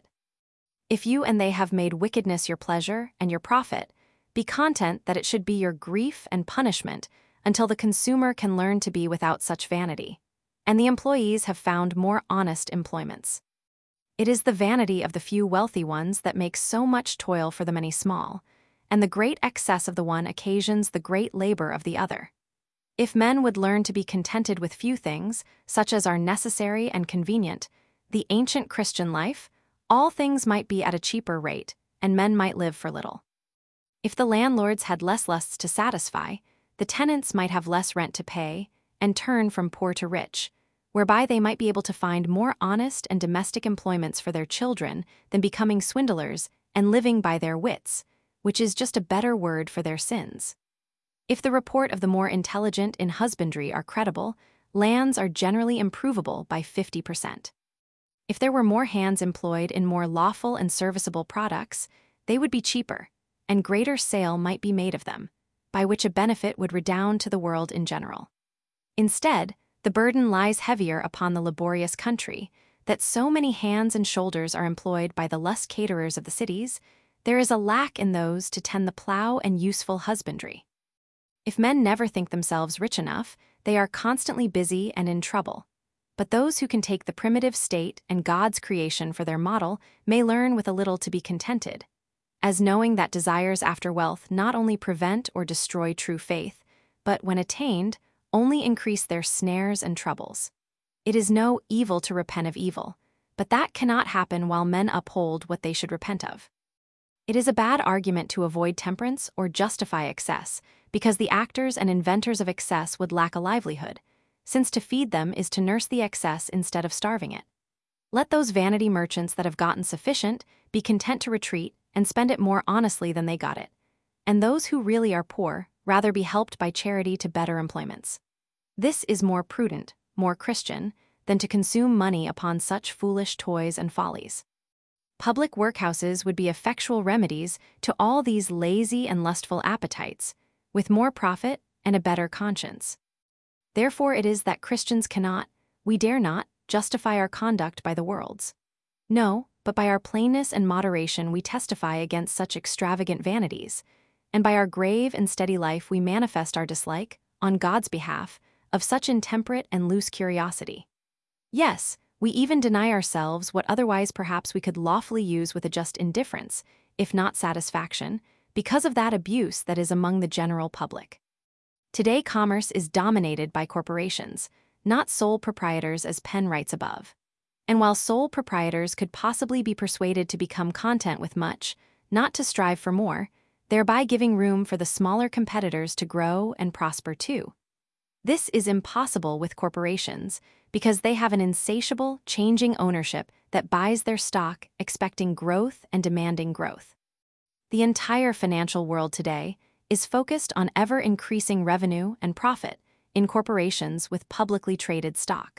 If you and they have made wickedness your pleasure and your profit, be content that it should be your grief and punishment until the consumer can learn to be without such vanity, and the employees have found more honest employments. It is the vanity of the few wealthy ones that makes so much toil for the many small, and the great excess of the one occasions the great labor of the other. If men would learn to be contented with few things, such as are necessary and convenient, the ancient Christian life, all things might be at a cheaper rate, and men might live for little. If the landlords had less lusts to satisfy, the tenants might have less rent to pay, and turn from poor to rich, whereby they might be able to find more honest and domestic employments for their children than becoming swindlers and living by their wits, which is just a better word for their sins. If the report of the more intelligent in husbandry are credible, lands are generally improvable by 50%. If there were more hands employed in more lawful and serviceable products, they would be cheaper, and greater sale might be made of them, by which a benefit would redound to the world in general. Instead, the burden lies heavier upon the laborious country, that so many hands and shoulders are employed by the less caterers of the cities, there is a lack in those to tend the plough and useful husbandry. If men never think themselves rich enough, they are constantly busy and in trouble. But those who can take the primitive state and God's creation for their model may learn with a little to be contented, as knowing that desires after wealth not only prevent or destroy true faith, but when attained, only increase their snares and troubles. It is no evil to repent of evil, but that cannot happen while men uphold what they should repent of. It is a bad argument to avoid temperance or justify excess, because the actors and inventors of excess would lack a livelihood, since to feed them is to nurse the excess instead of starving it. Let those vanity merchants that have gotten sufficient be content to retreat and spend it more honestly than they got it, and those who really are poor rather be helped by charity to better employments. This is more prudent, more Christian, than to consume money upon such foolish toys and follies. Public workhouses would be effectual remedies to all these lazy and lustful appetites, with more profit and a better conscience. Therefore it is that Christians cannot, we dare not, justify our conduct by the world's. No, but by our plainness and moderation we testify against such extravagant vanities, and by our grave and steady life we manifest our dislike, on God's behalf, of such intemperate and loose curiosity. Yes, we even deny ourselves what otherwise perhaps we could lawfully use with a just indifference, if not satisfaction, because of that abuse that is among the general public. Today commerce is dominated by corporations, not sole proprietors as Penn writes above. And while sole proprietors could possibly be persuaded to become content with much, not to strive for more, thereby giving room for the smaller competitors to grow and prosper too. This is impossible with corporations because they have an insatiable, changing ownership that buys their stock, expecting growth and demanding growth. The entire financial world today is focused on ever-increasing revenue and profit in corporations with publicly traded stock.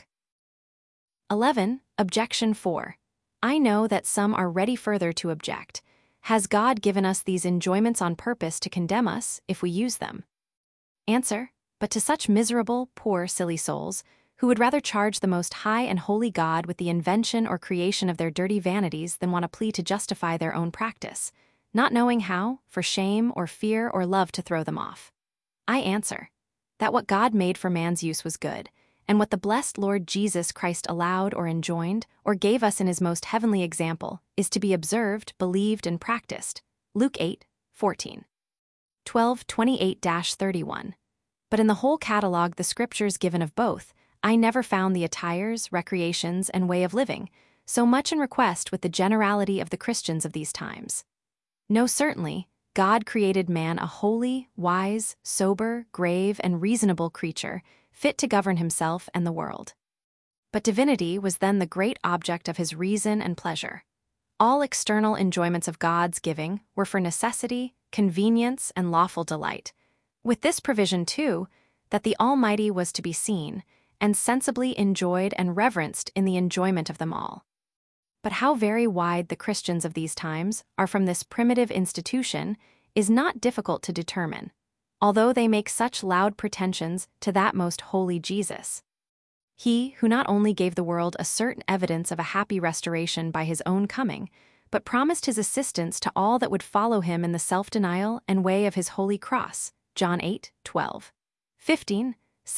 11. Objection 4. I know that some are ready further to object. Has God given us these enjoyments on purpose to condemn us if we use them? Answer. But to such miserable, poor, silly souls, who would rather charge the most high and holy God with the invention or creation of their dirty vanities than want a plea to justify their own practice, not knowing how, for shame or fear or love to throw them off. I answer, that what God made for man's use was good, and what the blessed Lord Jesus Christ allowed or enjoined or gave us in his most heavenly example is to be observed, believed, and practiced. Luke 8:14. 12:28-31. But in the whole catalog the scriptures given of both, I never found the attires, recreations, and way of living so much in request with the generality of the Christians of these times. No, certainly, God created man a holy, wise, sober, grave, and reasonable creature, fit to govern himself and the world. But divinity was then the great object of his reason and pleasure. All external enjoyments of God's giving were for necessity, convenience, and lawful delight, with this provision, too, that the Almighty was to be seen, and sensibly enjoyed and reverenced in the enjoyment of them all. But how very wide the Christians of these times are from this primitive institution is not difficult to determine, although they make such loud pretensions to that most holy Jesus. He who not only gave the world a certain evidence of a happy restoration by his own coming, but promised his assistance to all that would follow him in the self-denial and way of his holy cross. John 8:12, 15,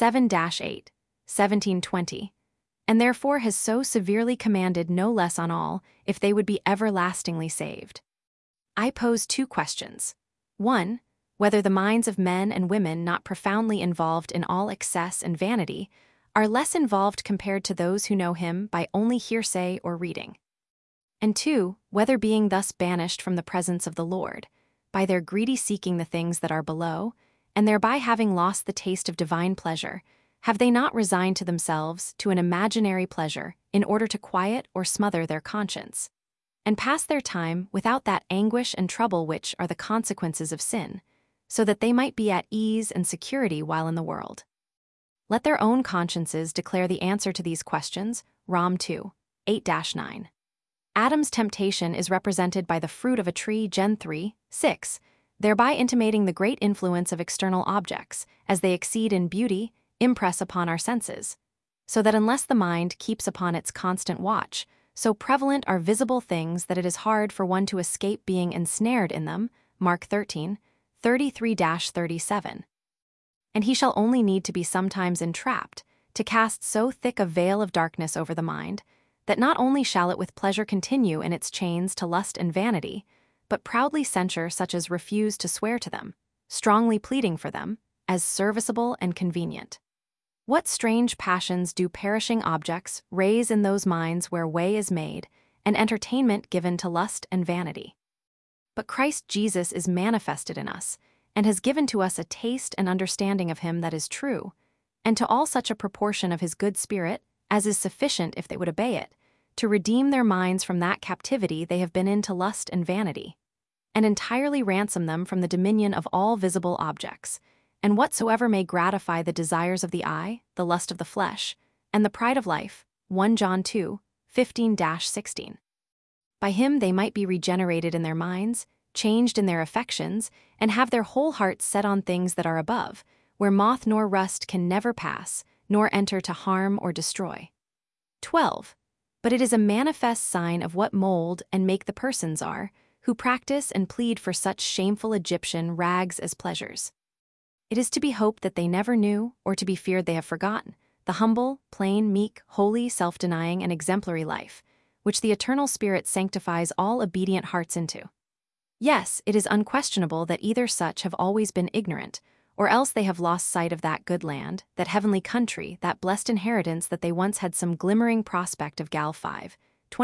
7-8, 17:20, and therefore has so severely commanded no less on all if they would be everlastingly saved. I pose two questions. 1. Whether the minds of men and women not profoundly involved in all excess and vanity are less involved compared to those who know him by only hearsay or reading. And 2. Whether being thus banished from the presence of the Lord, by their greedy seeking the things that are below, and thereby having lost the taste of divine pleasure, have they not resigned to themselves to an imaginary pleasure in order to quiet or smother their conscience, and pass their time without that anguish and trouble which are the consequences of sin, so that they might be at ease and security while in the world? Let their own consciences declare the answer to these questions. Rom 2, 8-9. Adam's temptation is represented by the fruit of a tree, Gen 3, 6, thereby intimating the great influence of external objects, as they exceed in beauty, impress upon our senses, so that unless the mind keeps upon its constant watch, so prevalent are visible things that it is hard for one to escape being ensnared in them. Mark 13, 33-37. And he shall only need to be sometimes entrapped, to cast so thick a veil of darkness over the mind, that not only shall it with pleasure continue in its chains to lust and vanity, but proudly censure such as refuse to swear to them, strongly pleading for them, as serviceable and convenient. What strange passions do perishing objects raise in those minds where way is made, and entertainment given to lust and vanity? But Christ Jesus is manifested in us, and has given to us a taste and understanding of him that is true, and to all such a proportion of his good spirit as is sufficient if they would obey it, to redeem their minds from that captivity they have been in to lust and vanity, and entirely ransom them from the dominion of all visible objects, and whatsoever may gratify the desires of the eye, the lust of the flesh, and the pride of life. 1 John 2, 15-16. By him they might be regenerated in their minds, changed in their affections, and have their whole hearts set on things that are above, where moth nor rust can never pass, nor enter to harm or destroy. 12. But it is a manifest sign of what mold and make the persons are, who practice and plead for such shameful Egyptian rags as pleasures. It is to be hoped that they never knew, or to be feared they have forgotten, the humble, plain, meek, holy, self-denying, and exemplary life, which the eternal Spirit sanctifies all obedient hearts into. Yes, it is unquestionable that either such have always been ignorant, or else they have lost sight of that good land, that heavenly country, that blessed inheritance that they once had some glimmering prospect of. Gal 5,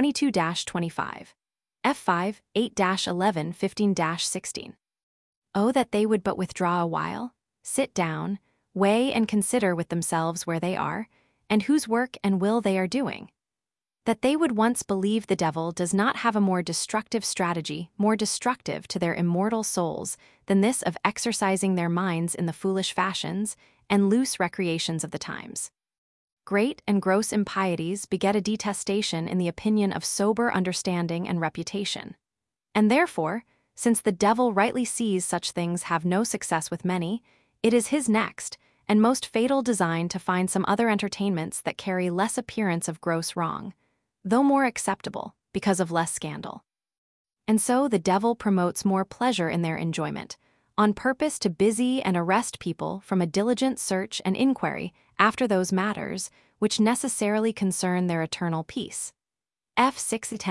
22-25. F5, 8-11, 15-16. Oh, that they would but withdraw a while, sit down, weigh and consider with themselves where they are, and whose work and will they are doing. That they would once believe the devil does not have a more destructive strategy, more destructive to their immortal souls, than this of exercising their minds in the foolish fashions and loose recreations of the times. Great and gross impieties beget a detestation in the opinion of sober understanding and reputation. And therefore, since the devil rightly sees such things have no success with many, it is his next and most fatal design to find some other entertainments that carry less appearance of gross wrong, though more acceptable, because of less scandal. And so the devil promotes more pleasure in their enjoyment, on purpose to busy and arrest people from a diligent search and inquiry after those matters which necessarily concern their eternal peace. F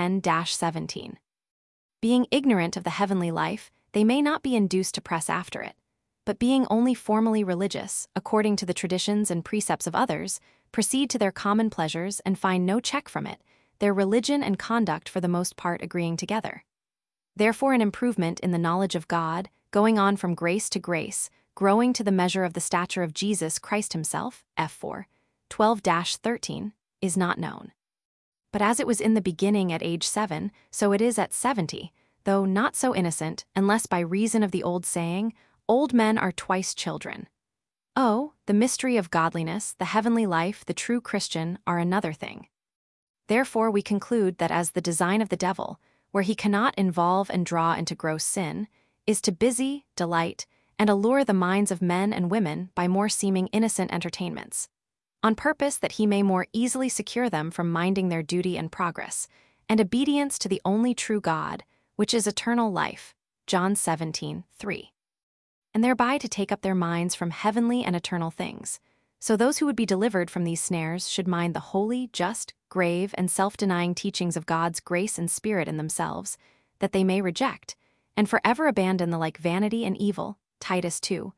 610-17. Being ignorant of the heavenly life, they may not be induced to press after it, but being only formally religious, according to the traditions and precepts of others, proceed to their common pleasures and find no check from it, their religion and conduct for the most part agreeing together. Therefore an improvement in the knowledge of God, going on from grace to grace, growing to the measure of the stature of Jesus Christ himself, F 4, 12-13, is not known. But as it was in the beginning at age 7, so it is at 70, though not so innocent, unless by reason of the old saying, old men are twice children. Oh, the mystery of godliness, the heavenly life, the true Christian are another thing. Therefore we conclude that as the design of the devil, where he cannot involve and draw into gross sin, is to busy, delight, and allure the minds of men and women by more seeming innocent entertainments, on purpose that he may more easily secure them from minding their duty and progress, and obedience to the only true God, which is eternal life, John 17:3. And thereby to take up their minds from heavenly and eternal things. So those who would be delivered from these snares should mind the holy, just, grave, and self-denying teachings of God's grace and Spirit in themselves, that they may reject, and forever abandon the like vanity and evil, Titus 2,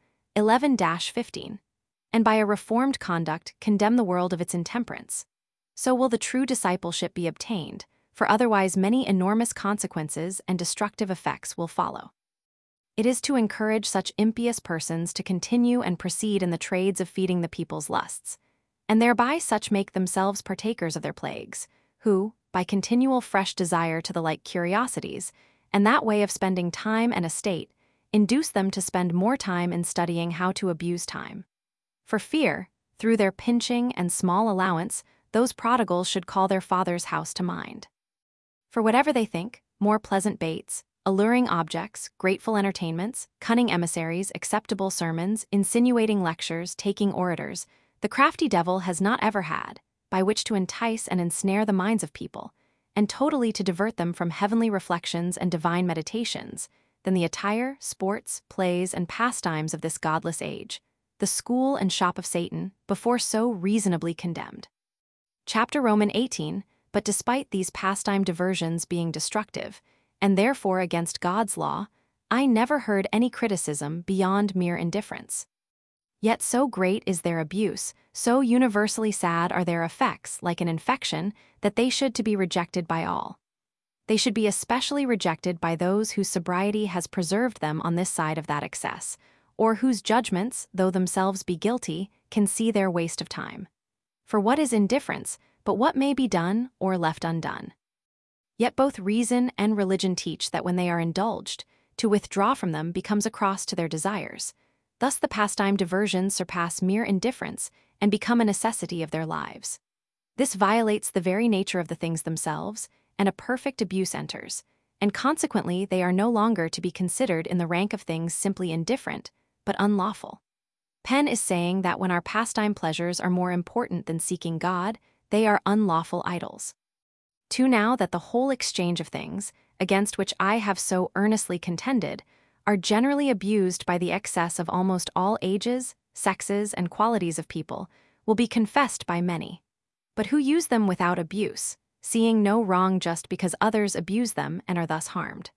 11-15, and by a reformed conduct condemn the world of its intemperance. So will the true discipleship be obtained, for otherwise many enormous consequences and destructive effects will follow. It is to encourage such impious persons to continue and proceed in the trades of feeding the people's lusts, and thereby such make themselves partakers of their plagues, who, by continual fresh desire to the like curiosities, and that way of spending time and estate, induce them to spend more time in studying how to abuse time. For fear, through their pinching and small allowance, those prodigals should call their father's house to mind. For whatever they think, more pleasant baits, alluring objects, grateful entertainments, cunning emissaries, acceptable sermons, insinuating lectures, taking orators, the crafty devil has not ever had, by which to entice and ensnare the minds of people, and totally to divert them from heavenly reflections and divine meditations, than the attire, sports, plays, and pastimes of this godless age, the school and shop of Satan, before so reasonably condemned. Chapter Roman 18. But despite these pastime diversions being destructive, and therefore against God's law, I never heard any criticism beyond mere indifference. Yet so great is their abuse, so universally sad are their effects, like an infection, that they should to be rejected by all. They should be especially rejected by those whose sobriety has preserved them on this side of that excess, or whose judgments, though themselves be guilty, can see their waste of time. For what is indifference, but what may be done or left undone? Yet both reason and religion teach that when they are indulged, to withdraw from them becomes a cross to their desires. Thus the pastime diversions surpass mere indifference and become a necessity of their lives. This violates the very nature of the things themselves, and a perfect abuse enters, and consequently they are no longer to be considered in the rank of things simply indifferent, but unlawful. Penn is saying that when our pastime pleasures are more important than seeking God, they are unlawful idols. 2. Now that the whole exchange of things, against which I have so earnestly contended, are generally abused by the excess of almost all ages, sexes, and qualities of people, will be confessed by many. But who use them without abuse, seeing no wrong just because others abuse them and are thus harmed?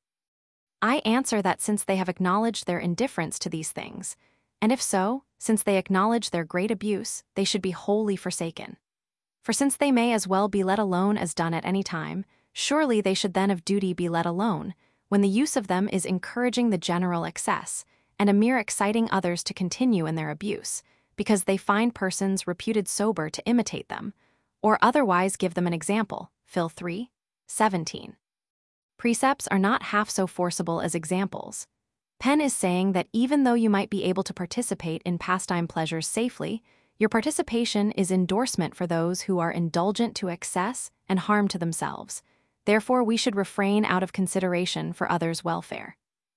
I answer that since they have acknowledged their indifference to these things, and if so, since they acknowledge their great abuse, they should be wholly forsaken. For since they may as well be let alone as done at any time, surely they should then of duty be let alone, when the use of them is encouraging the general excess, and a mere exciting others to continue in their abuse, because they find persons reputed sober to imitate them, or otherwise give them an example. Phil 3:17. Precepts are not half so forcible as examples. Penn is saying that even though you might be able to participate in pastime pleasures safely, your participation is endorsement for those who are indulgent to excess and harm to themselves. Therefore, we should refrain out of consideration for others' welfare.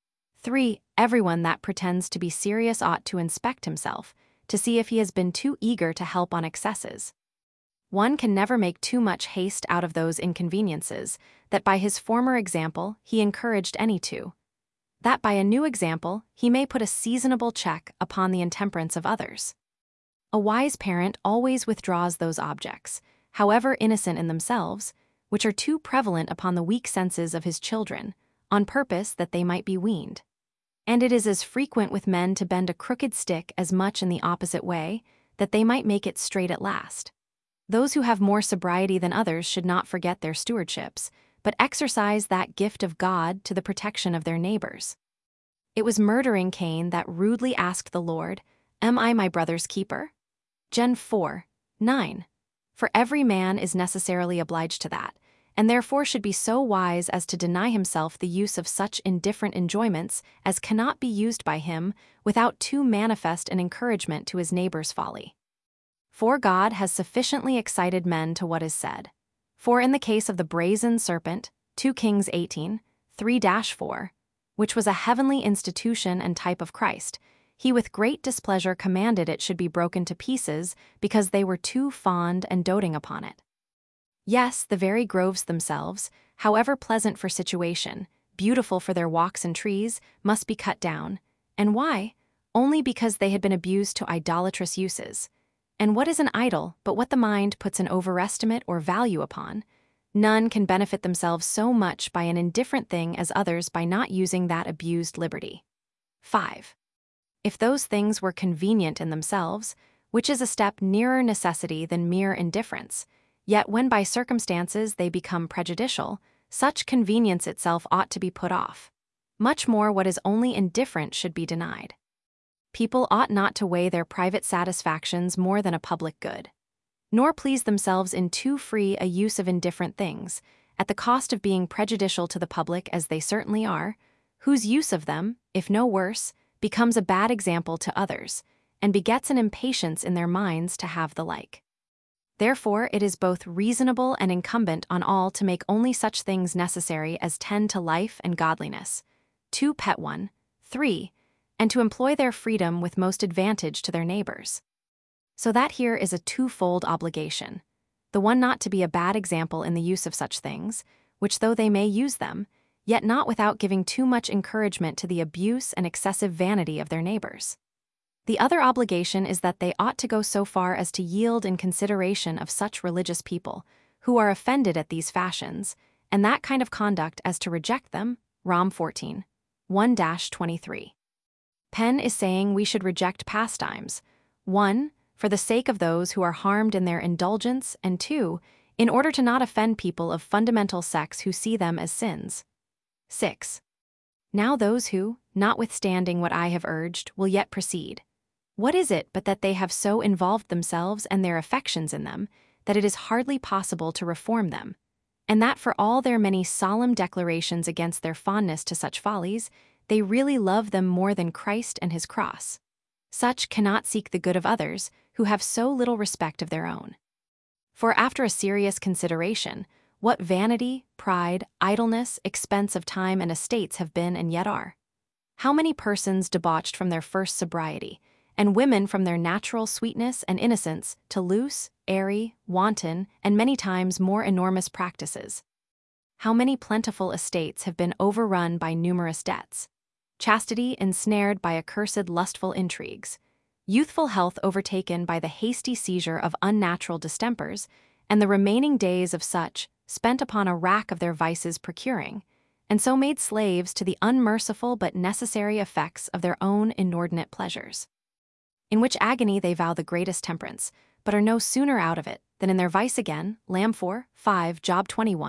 3. Everyone that pretends to be serious ought to inspect himself, to see if he has been too eager to help on excesses. One can never make too much haste out of those inconveniences, that by his former example he encouraged any to. that by a new example he may put a seasonable check upon the intemperance of others. A wise parent always withdraws those objects, however innocent in themselves, which are too prevalent upon the weak senses of his children, on purpose that they might be weaned. And it is as frequent with men to bend a crooked stick as much in the opposite way, that they might make it straight at last. Those who have more sobriety than others should not forget their stewardships, but exercise that gift of God to the protection of their neighbors. It was murdering Cain that rudely asked the Lord, "Am I my brother's keeper?" Gen 4:9. For every man is necessarily obliged to that, and therefore should be so wise as to deny himself the use of such indifferent enjoyments as cannot be used by him without too manifest an encouragement to his neighbor's folly. For God has sufficiently excited men to what is said. For in the case of the brazen serpent, 2 Kings 18:3-4, which was a heavenly institution and type of Christ, he with great displeasure commanded it should be broken to pieces because they were too fond and doting upon it. Yes, the very groves themselves, however pleasant for situation, beautiful for their walks and trees, must be cut down. And why? Only because they had been abused to idolatrous uses. And what is an idol but what the mind puts an overestimate or value upon? None can benefit themselves so much by an indifferent thing as others by not using that abused liberty. 5. If those things were convenient in themselves, which is a step nearer necessity than mere indifference, yet when by circumstances they become prejudicial, such convenience itself ought to be put off. Much more what is only indifferent should be denied. People ought not to weigh their private satisfactions more than a public good, nor please themselves in too free a use of indifferent things, at the cost of being prejudicial to the public as they certainly are, whose use of them, if no worse, becomes a bad example to others, and begets an impatience in their minds to have the like. Therefore it is both reasonable and incumbent on all to make only such things necessary as tend to life and godliness. 2 Pet 1:3, and to employ their freedom with most advantage to their neighbors. So that here is a twofold obligation, the one not to be a bad example in the use of such things, which though they may use them, yet not without giving too much encouragement to the abuse and excessive vanity of their neighbors. The other obligation is that they ought to go so far as to yield in consideration of such religious people, who are offended at these fashions, and that kind of conduct as to reject them. Rom 14:1-23. Penn is saying we should reject pastimes, 1, for the sake of those who are harmed in their indulgence, and 2, in order to not offend people of fundamental sects who see them as sins. 6. Now those who, notwithstanding what I have urged, will yet proceed. What is it but that they have so involved themselves and their affections in them, that it is hardly possible to reform them, and that for all their many solemn declarations against their fondness to such follies, they really love them more than Christ and his cross. Such cannot seek the good of others, who have so little respect of their own. For after a serious consideration, what vanity, pride, idleness, expense of time and estates have been and yet are. How many persons debauched from their first sobriety, and women from their natural sweetness and innocence to loose, airy, wanton, and many times more enormous practices. How many plentiful estates have been overrun by numerous debts, chastity ensnared by accursed lustful intrigues, youthful health overtaken by the hasty seizure of unnatural distempers, and the remaining days of such spent upon a rack of their vices procuring, and so made slaves to the unmerciful but necessary effects of their own inordinate pleasures. In which agony they vow the greatest temperance, but are no sooner out of it than in their vice again. Lamb 4:5, Job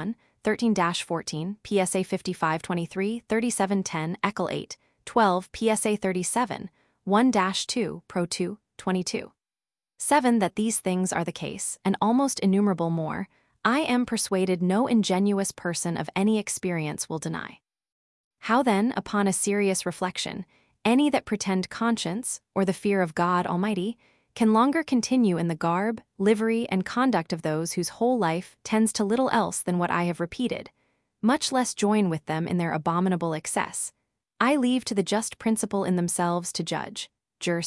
21:13-14, PSA 55:23, 37:10, Eccle 8:12, PSA 37, 1-2, Pro 2, 22. 7. That these things are the case, and almost innumerable more, I am persuaded no ingenuous person of any experience will deny. How then, upon a serious reflection, any that pretend conscience, or the fear of God Almighty, can longer continue in the garb, livery, and conduct of those whose whole life tends to little else than what I have repeated, much less join with them in their abominable excess, I leave to the just principle in themselves to judge. Jur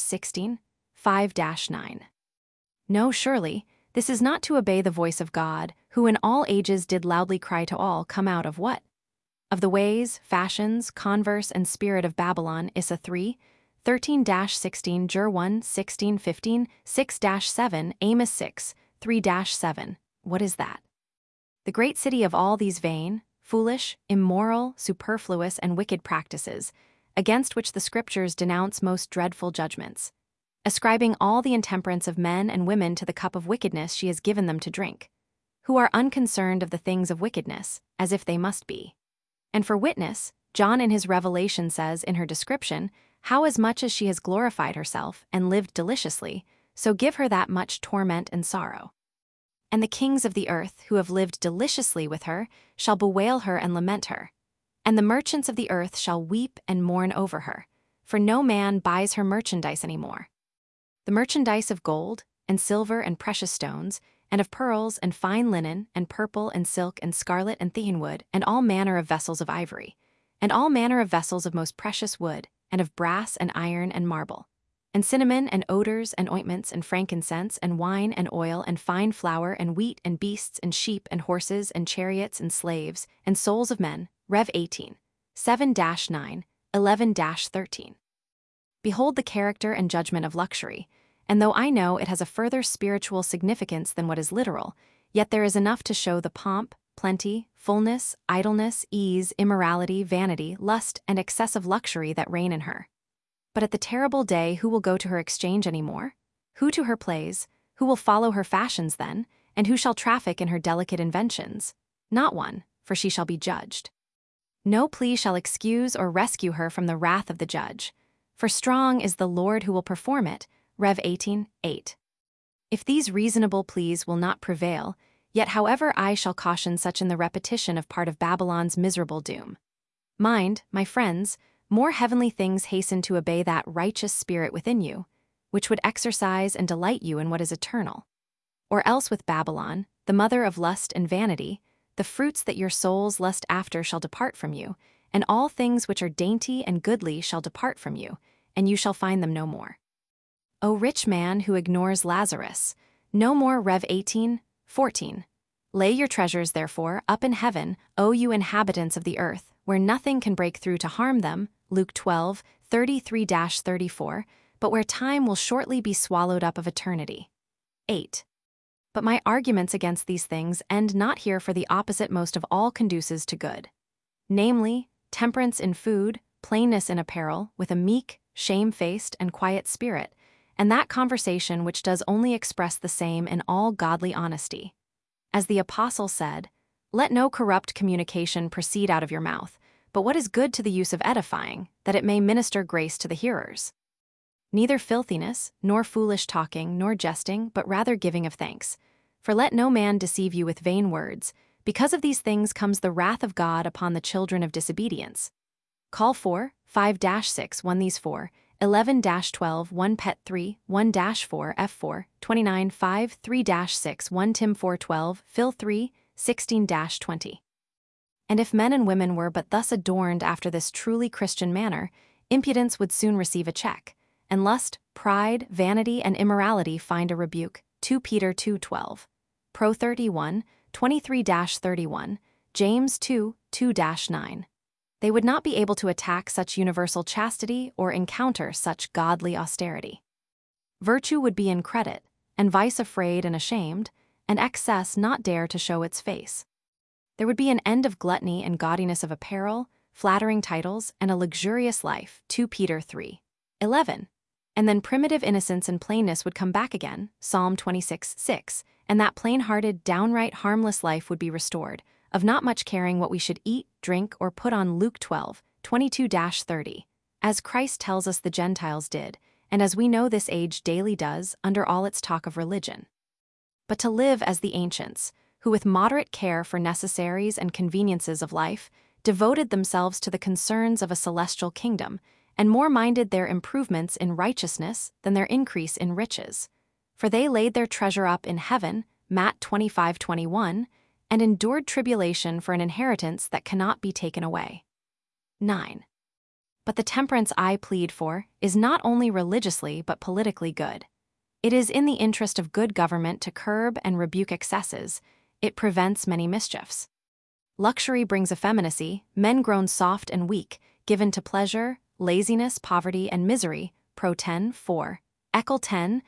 16:5-9. No, surely, this is not to obey the voice of God, who in all ages did loudly cry to all, come out of what? Of the ways, fashions, converse, and spirit of Babylon, Issa 3, 13-16, Jur 1, 16-15, 6-7, Amos 6, 3-7. What is that? The great city of all these vain, foolish, immoral, superfluous, and wicked practices, against which the Scriptures denounce most dreadful judgments, ascribing all the intemperance of men and women to the cup of wickedness she has given them to drink, who are unconcerned of the things of wickedness, as if they must be. And for witness, John in his Revelation says in her description, how as much as she has glorified herself and lived deliciously, so give her that much torment and sorrow. And the kings of the earth, who have lived deliciously with her, shall bewail her and lament her. And the merchants of the earth shall weep and mourn over her, for no man buys her merchandise any more. The merchandise of gold, and silver, and precious stones, and of pearls, and fine linen, and purple, and silk, and scarlet, and thehin wood, and all manner of vessels of ivory, and all manner of vessels of most precious wood, and of brass, and iron, and marble, and cinnamon, and odors, and ointments, and frankincense, and wine, and oil, and fine flour, and wheat, and beasts, and sheep, and horses, and chariots, and slaves, and souls of men. Rev 18, 7-9, 11-13. Behold the character and judgment of luxury, and though I know it has a further spiritual significance than what is literal, yet there is enough to show the pomp, plenty, fullness, idleness, ease, immorality, vanity, lust, and excessive luxury that reign in her. But at the terrible day, who will go to her exchange any more? Who to her plays? Who will follow her fashions then? And who shall traffic in her delicate inventions? Not one, for she shall be judged. No plea shall excuse or rescue her from the wrath of the judge. For strong is the Lord who will perform it. Rev 18, 8. If these reasonable pleas will not prevail, yet however I shall caution such in the repetition of part of Babylon's miserable doom. Mind, my friends, more heavenly things hasten to obey that righteous spirit within you, which would exercise and delight you in what is eternal. Or else with Babylon, the mother of lust and vanity, the fruits that your souls lust after shall depart from you, and all things which are dainty and goodly shall depart from you, and you shall find them no more. O rich man who ignores Lazarus, no more. Rev 18, 14. Lay your treasures, therefore, up in heaven, O you inhabitants of the earth, where nothing can break through to harm them, Luke 12, 33-34, but where time will shortly be swallowed up of eternity. 8. But my arguments against these things end not here, for the opposite most of all conduces to good. Namely, temperance in food, plainness in apparel, with a meek, shamefaced, and quiet spirit, and that conversation which does only express the same in all godly honesty. As the apostle said, let no corrupt communication proceed out of your mouth, but what is good to the use of edifying, that it may minister grace to the hearers. Neither filthiness, nor foolish talking, nor jesting, but rather giving of thanks. For let no man deceive you with vain words, because of these things comes the wrath of God upon the children of disobedience. Call 4, 5-6, 1 these 4, 11-12, 1 Pet 3, 1-4 F4, 29 5, 3-6, 1 Tim 4:12, Phil 3, 16-20. And if men and women were but thus adorned after this truly Christian manner, impudence would soon receive a check, and lust, pride, vanity, and immorality find a rebuke. 2 Peter 2:12, Pro 31, 23-31, James 2, 2-9. They would not be able to attack such universal chastity or encounter such godly austerity. Virtue would be in credit, and vice afraid and ashamed, and excess not dare to show its face. There would be an end of gluttony and gaudiness of apparel, flattering titles, and a luxurious life. 2 Peter 3:11. And then primitive innocence and plainness would come back again, Psalm 26:6, and that plain-hearted, downright harmless life would be restored, of not much caring what we should eat, drink, or put on, Luke 12, 22-30, as Christ tells us the Gentiles did, and as we know this age daily does under all its talk of religion. But to live as the ancients, who with moderate care for necessaries and conveniences of life, devoted themselves to the concerns of a celestial kingdom, and more minded their improvements in righteousness than their increase in riches. For they laid their treasure up in heaven, Matt 25:21, and endured tribulation for an inheritance that cannot be taken away. 9. But the temperance I plead for is not only religiously but politically good. It is in the interest of good government to curb and rebuke excesses. It prevents many mischiefs. Luxury brings effeminacy, men grown soft and weak, given to pleasure, laziness, poverty, and misery. Pro 10, 4. Eccle 10,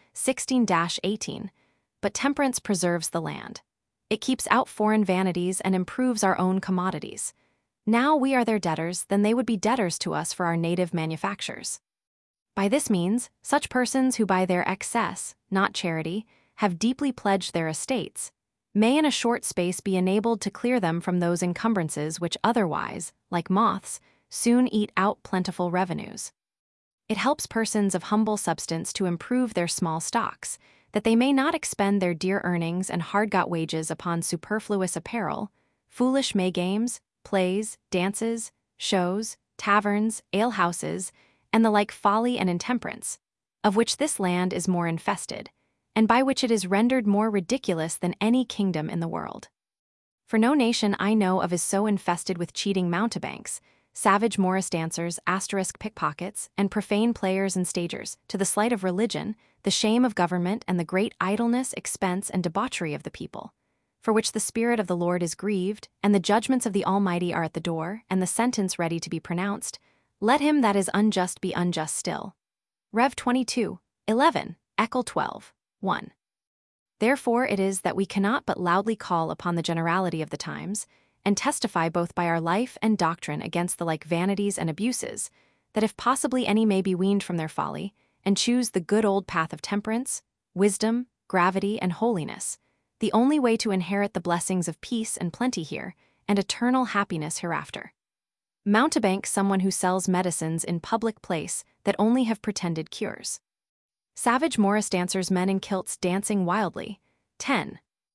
16-18. But temperance preserves the land. It keeps out foreign vanities and improves our own commodities. Now we are their debtors, then they would be debtors to us for our native manufactures. By this means, such persons who by their excess, not charity, have deeply pledged their estates, may in a short space be enabled to clear them from those encumbrances which otherwise, like moths, soon eat out plentiful revenues. It helps persons of humble substance to improve their small stocks, that they may not expend their dear earnings and hard-got wages upon superfluous apparel, foolish May-games, plays, dances, shows, taverns, alehouses, and the like folly and intemperance, of which this land is more infested, and by which it is rendered more ridiculous than any kingdom in the world. For no nation I know of is so infested with cheating mountebanks, savage morris dancers, pickpockets, and profane players and stagers, to the slight of religion, the shame of government, and the great idleness, expense, and debauchery of the people, for which the Spirit of the Lord is grieved, and the judgments of the Almighty are at the door, and the sentence ready to be pronounced. Let him that is unjust be unjust still. Rev 22, 11, Eccle 12, 1. Therefore it is that we cannot but loudly call upon the generality of the times, and testify both by our life and doctrine against the like vanities and abuses, that if possibly any may be weaned from their folly, and choose the good old path of temperance, wisdom, gravity, and holiness, the only way to inherit the blessings of peace and plenty here, and eternal happiness hereafter. Mountebank someone who sells medicines in public place that only have pretended cures. Savage morris dancers, men in kilts dancing wildly. 10.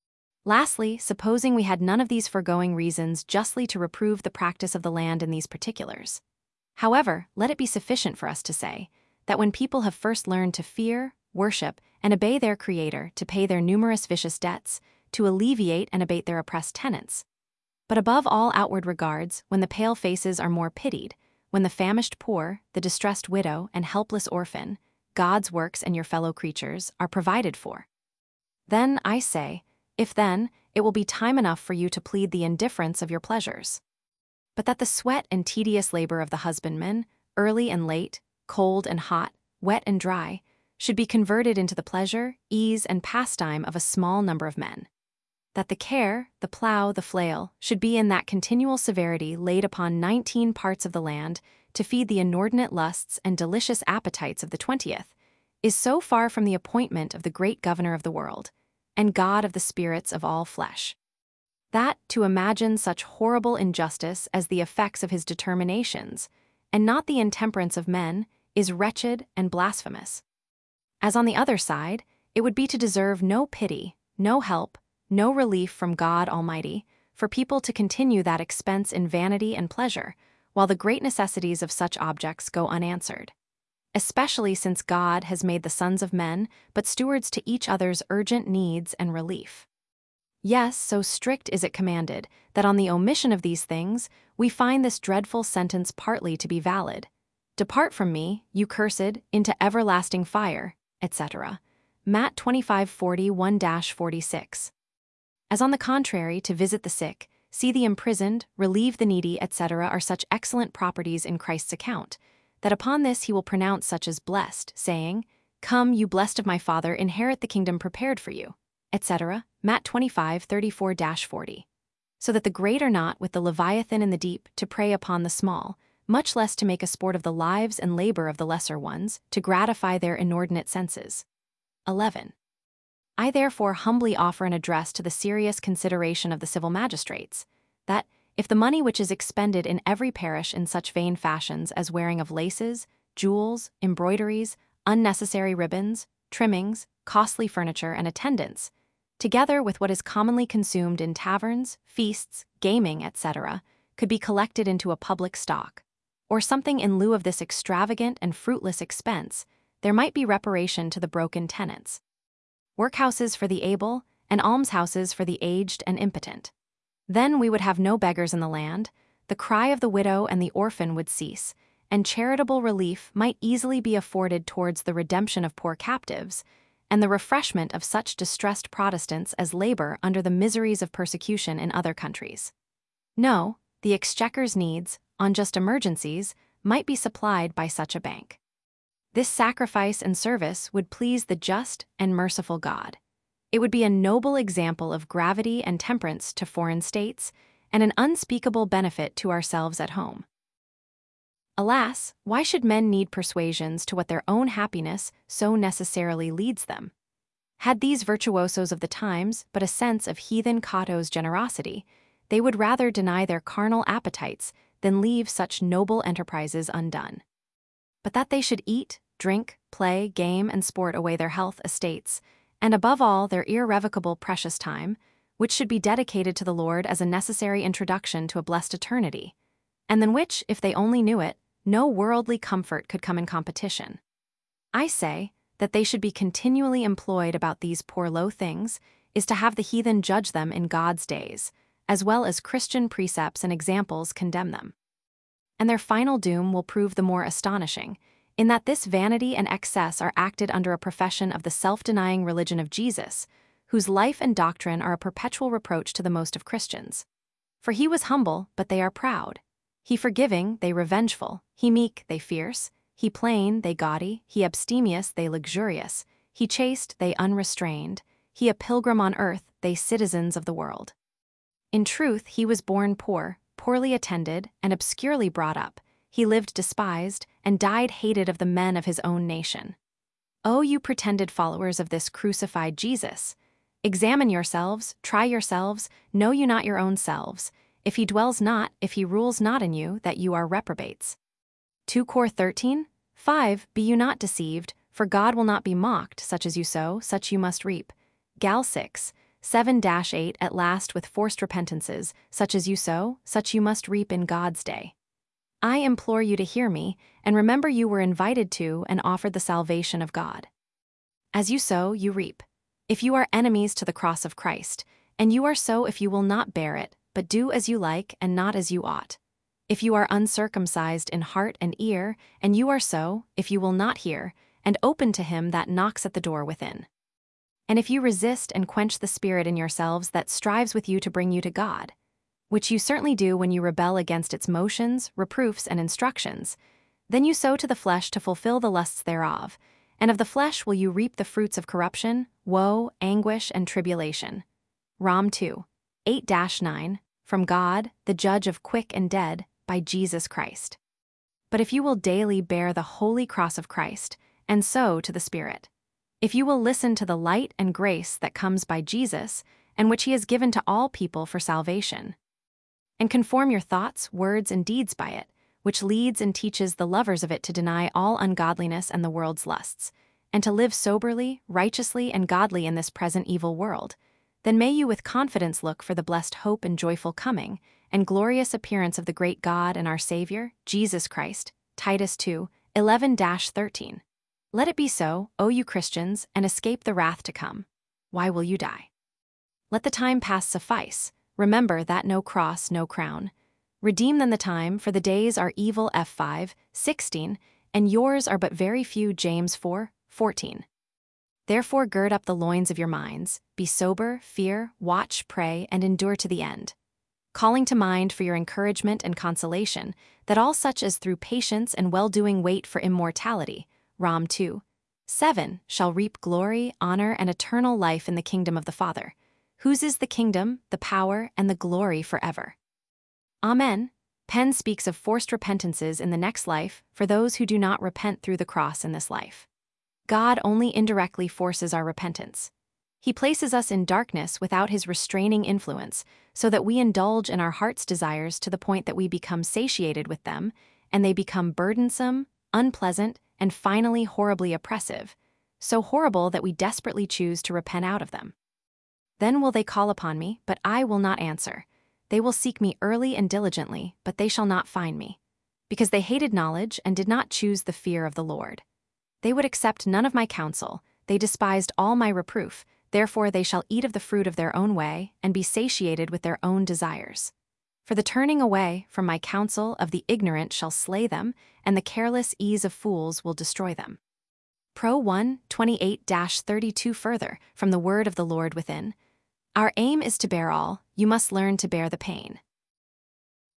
Lastly, supposing we had none of these foregoing reasons justly to reprove the practice of the land in these particulars. However, let it be sufficient for us to say, that when people have first learned to fear, worship, and obey their Creator, to pay their numerous vicious debts, to alleviate and abate their oppressed tenants, but above all outward regards, when the pale faces are more pitied, when the famished poor, the distressed widow, and helpless orphan, God's works and your fellow creatures, are provided for. Then, I say, if then, it will be time enough for you to plead the indifference of your pleasures. But that the sweat and tedious labor of the husbandman, early and late, cold and hot, wet and dry, should be converted into the pleasure, ease, and pastime of a small number of men. That the care, the plough, the flail, should be in that continual severity laid upon 19 parts of the land to feed the inordinate lusts and delicious appetites of the 20th, is so far from the appointment of the great governor of the world, and God of the spirits of all flesh, that to imagine such horrible injustice as the effects of his determinations, and not the intemperance of men, is wretched and blasphemous. As on the other side, it would be to deserve no pity, no help, no relief from God Almighty, for people to continue that expense in vanity and pleasure, while the great necessities of such objects go unanswered. Especially since God has made the sons of men but stewards to each other's urgent needs and relief. Yes, so strict is it commanded, that on the omission of these things, we find this dreadful sentence partly to be valid. Depart from me, you cursed, into everlasting fire, etc. Matt 25:41-46. As on the contrary, to visit the sick, see the imprisoned, relieve the needy, etc. are such excellent properties in Christ's account, that upon this he will pronounce such as blessed, saying, Come, you blessed of my Father, inherit the kingdom prepared for you, etc. Matt 25:34-40. So that the great are not with the Leviathan in the deep to prey upon the small, much less to make a sport of the lives and labor of the lesser ones, to gratify their inordinate senses. 11. I therefore humbly offer an address to the serious consideration of the civil magistrates, that, if the money which is expended in every parish in such vain fashions as wearing of laces, jewels, embroideries, unnecessary ribbons, trimmings, costly furniture, and attendance, together with what is commonly consumed in taverns, feasts, gaming, etc., could be collected into a public stock, or something in lieu of this extravagant and fruitless expense, there might be reparation to the broken tenants, workhouses for the able, and almshouses for the aged and impotent. Then we would have no beggars in the land, the cry of the widow and the orphan would cease, and charitable relief might easily be afforded towards the redemption of poor captives, and the refreshment of such distressed Protestants as labor under the miseries of persecution in other countries. No, the exchequer's needs, on just emergencies, might be supplied by such a bank. This sacrifice and service would please the just and merciful God. It would be a noble example of gravity and temperance to foreign states, and an unspeakable benefit to ourselves at home. Alas, why should men need persuasions to what their own happiness so necessarily leads them? Had these virtuosos of the times but a sense of heathen Cato's generosity, they would rather deny their carnal appetites than leave such noble enterprises undone. But that they should eat, drink, play, game, and sport away their health, estates, and above all their irrevocable precious time, which should be dedicated to the Lord as a necessary introduction to a blessed eternity, and than which, if they only knew it, no worldly comfort could come in competition. I say that they should be continually employed about these poor low things is to have the heathen judge them in God's days, as well as Christian precepts and examples condemn them. And their final doom will prove the more astonishing, in that this vanity and excess are acted under a profession of the self-denying religion of Jesus, whose life and doctrine are a perpetual reproach to the most of Christians. For he was humble, but they are proud. He forgiving, they revengeful. He meek, they fierce. He plain, they gaudy. He abstemious, they luxurious. He chaste, they unrestrained. He a pilgrim on earth, they citizens of the world. In truth, he was born poor, poorly attended, and obscurely brought up. He lived despised, and died hated of the men of his own nation. O you pretended followers of this crucified Jesus! Examine yourselves, try yourselves, know you not your own selves, if he dwells not, if he rules not in you, that you are reprobates. 2 Cor 13:5 Be you not deceived, for God will not be mocked, such as you sow, such you must reap. Gal 6:7-8 At last with forced repentances, such as you sow, such you must reap in God's day. I implore you to hear me, and remember you were invited to and offered the salvation of God. As you sow, you reap. If you are enemies to the cross of Christ, and you are so if you will not bear it, but do as you like and not as you ought. If you are uncircumcised in heart and ear, and you are so, if you will not hear, and open to him that knocks at the door within. And if you resist and quench the spirit in yourselves that strives with you to bring you to God, which you certainly do when you rebel against its motions, reproofs, and instructions, then you sow to the flesh to fulfill the lusts thereof, and of the flesh will you reap the fruits of corruption, woe, anguish, and tribulation. Rom 2:8-9 From God, the judge of quick and dead, by Jesus Christ. But if you will daily bear the holy cross of Christ, and so to the Spirit, if you will listen to the light and grace that comes by Jesus, and which he has given to all people for salvation, and conform your thoughts, words, and deeds by it, which leads and teaches the lovers of it to deny all ungodliness and the world's lusts, and to live soberly, righteously, and godly in this present evil world, then may you with confidence look for the blessed hope and joyful coming, and glorious appearance of the great God and our Savior, Jesus Christ. Titus 2:11-13. Let it be so, O you Christians, and escape the wrath to come. Why will you die? Let the time pass suffice. Remember that no cross, no crown. Redeem then the time, for the days are evil. F 5:16, and yours are but very few. James 4:14. Therefore gird up the loins of your minds, be sober, fear, watch, pray, and endure to the end. Calling to mind for your encouragement and consolation, that all such as through patience and well-doing wait for immortality, Rom 2:7, shall reap glory, honor, and eternal life in the kingdom of the Father, whose is the kingdom, the power, and the glory forever. Amen. Penn speaks of forced repentances in the next life for those who do not repent through the cross in this life. God only indirectly forces our repentance. He places us in darkness without his restraining influence, so that we indulge in our heart's desires to the point that we become satiated with them, and they become burdensome, unpleasant, and finally horribly oppressive, so horrible that we desperately choose to repent out of them. Then will they call upon me, but I will not answer. They will seek me early and diligently, but they shall not find me, because they hated knowledge and did not choose the fear of the Lord. They would accept none of my counsel, they despised all my reproof, therefore they shall eat of the fruit of their own way, and be satiated with their own desires. For the turning away from my counsel of the ignorant shall slay them, and the careless ease of fools will destroy them. Pro 1:28-32 Further, from the word of the Lord within. Our aim is to bear all, you must learn to bear the pain.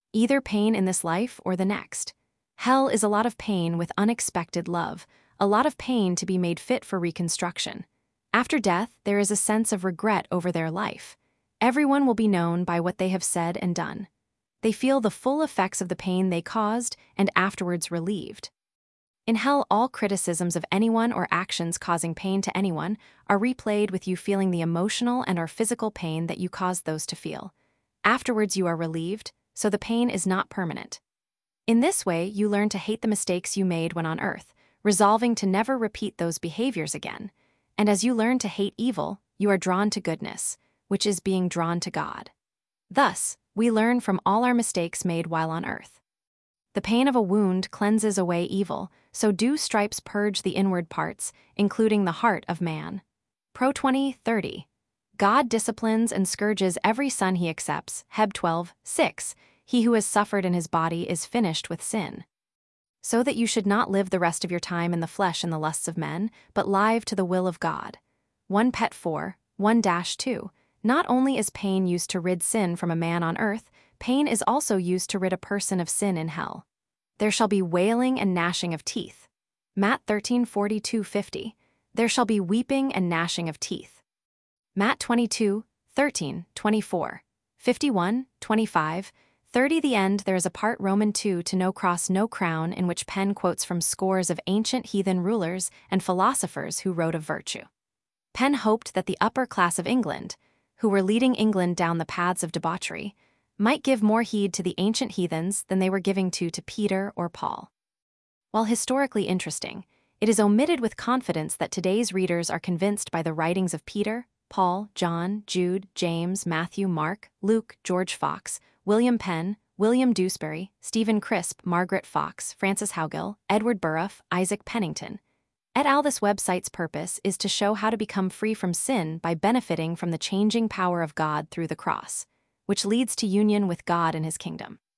either pain in this life or the next. Hell is a lot of pain with unexpected love, a lot of pain to be made fit for reconstruction. After death, there is a sense of regret over their life. Everyone will be known by what they have said and done. They feel the full effects of the pain they caused and afterwards relieved. In hell, all criticisms of anyone or actions causing pain to anyone are replayed with you feeling the emotional and/or physical pain that you caused those to feel. Afterwards, you are relieved, so the pain is not permanent. In this way, you learn to hate the mistakes you made when on earth, resolving to never repeat those behaviors again. And as you learn to hate evil, you are drawn to goodness, which is being drawn to God. Thus, we learn from all our mistakes made while on earth. The pain of a wound cleanses away evil, so do stripes purge the inward parts, including the heart of man. Pro 20:30. God disciplines and scourges every son he accepts. Heb 12:6. He who has suffered in his body is finished with sin. So that you should not live the rest of your time in the flesh and the lusts of men, but live to the will of God. 1 Pet 4:1-2. Not only is pain used to rid sin from a man on earth, pain is also used to rid a person of sin in hell. There shall be wailing and gnashing of teeth. Matt 13:42-50. There shall be weeping and gnashing of teeth. Matt 22:13-24. 51:25-30. The end. There is a part Roman 2 to no cross no crown, in which Penn quotes from scores of ancient heathen rulers and philosophers who wrote of virtue. Penn hoped that the upper class of England, who were leading England down the paths of debauchery, might give more heed to the ancient heathens than they were giving to Peter or Paul. While historically interesting, it is omitted with confidence that today's readers are convinced by the writings of Peter, Paul, John, Jude, James, Matthew, Mark, Luke, George Fox, William Penn, William Dewsbury, Stephen Crisp, Margaret Fox, Francis Haugill, Edward Burruff, Isaac Pennington, et al. This website's purpose is to show how to become free from sin by benefiting from the changing power of God through the cross, which leads to union with God and his kingdom.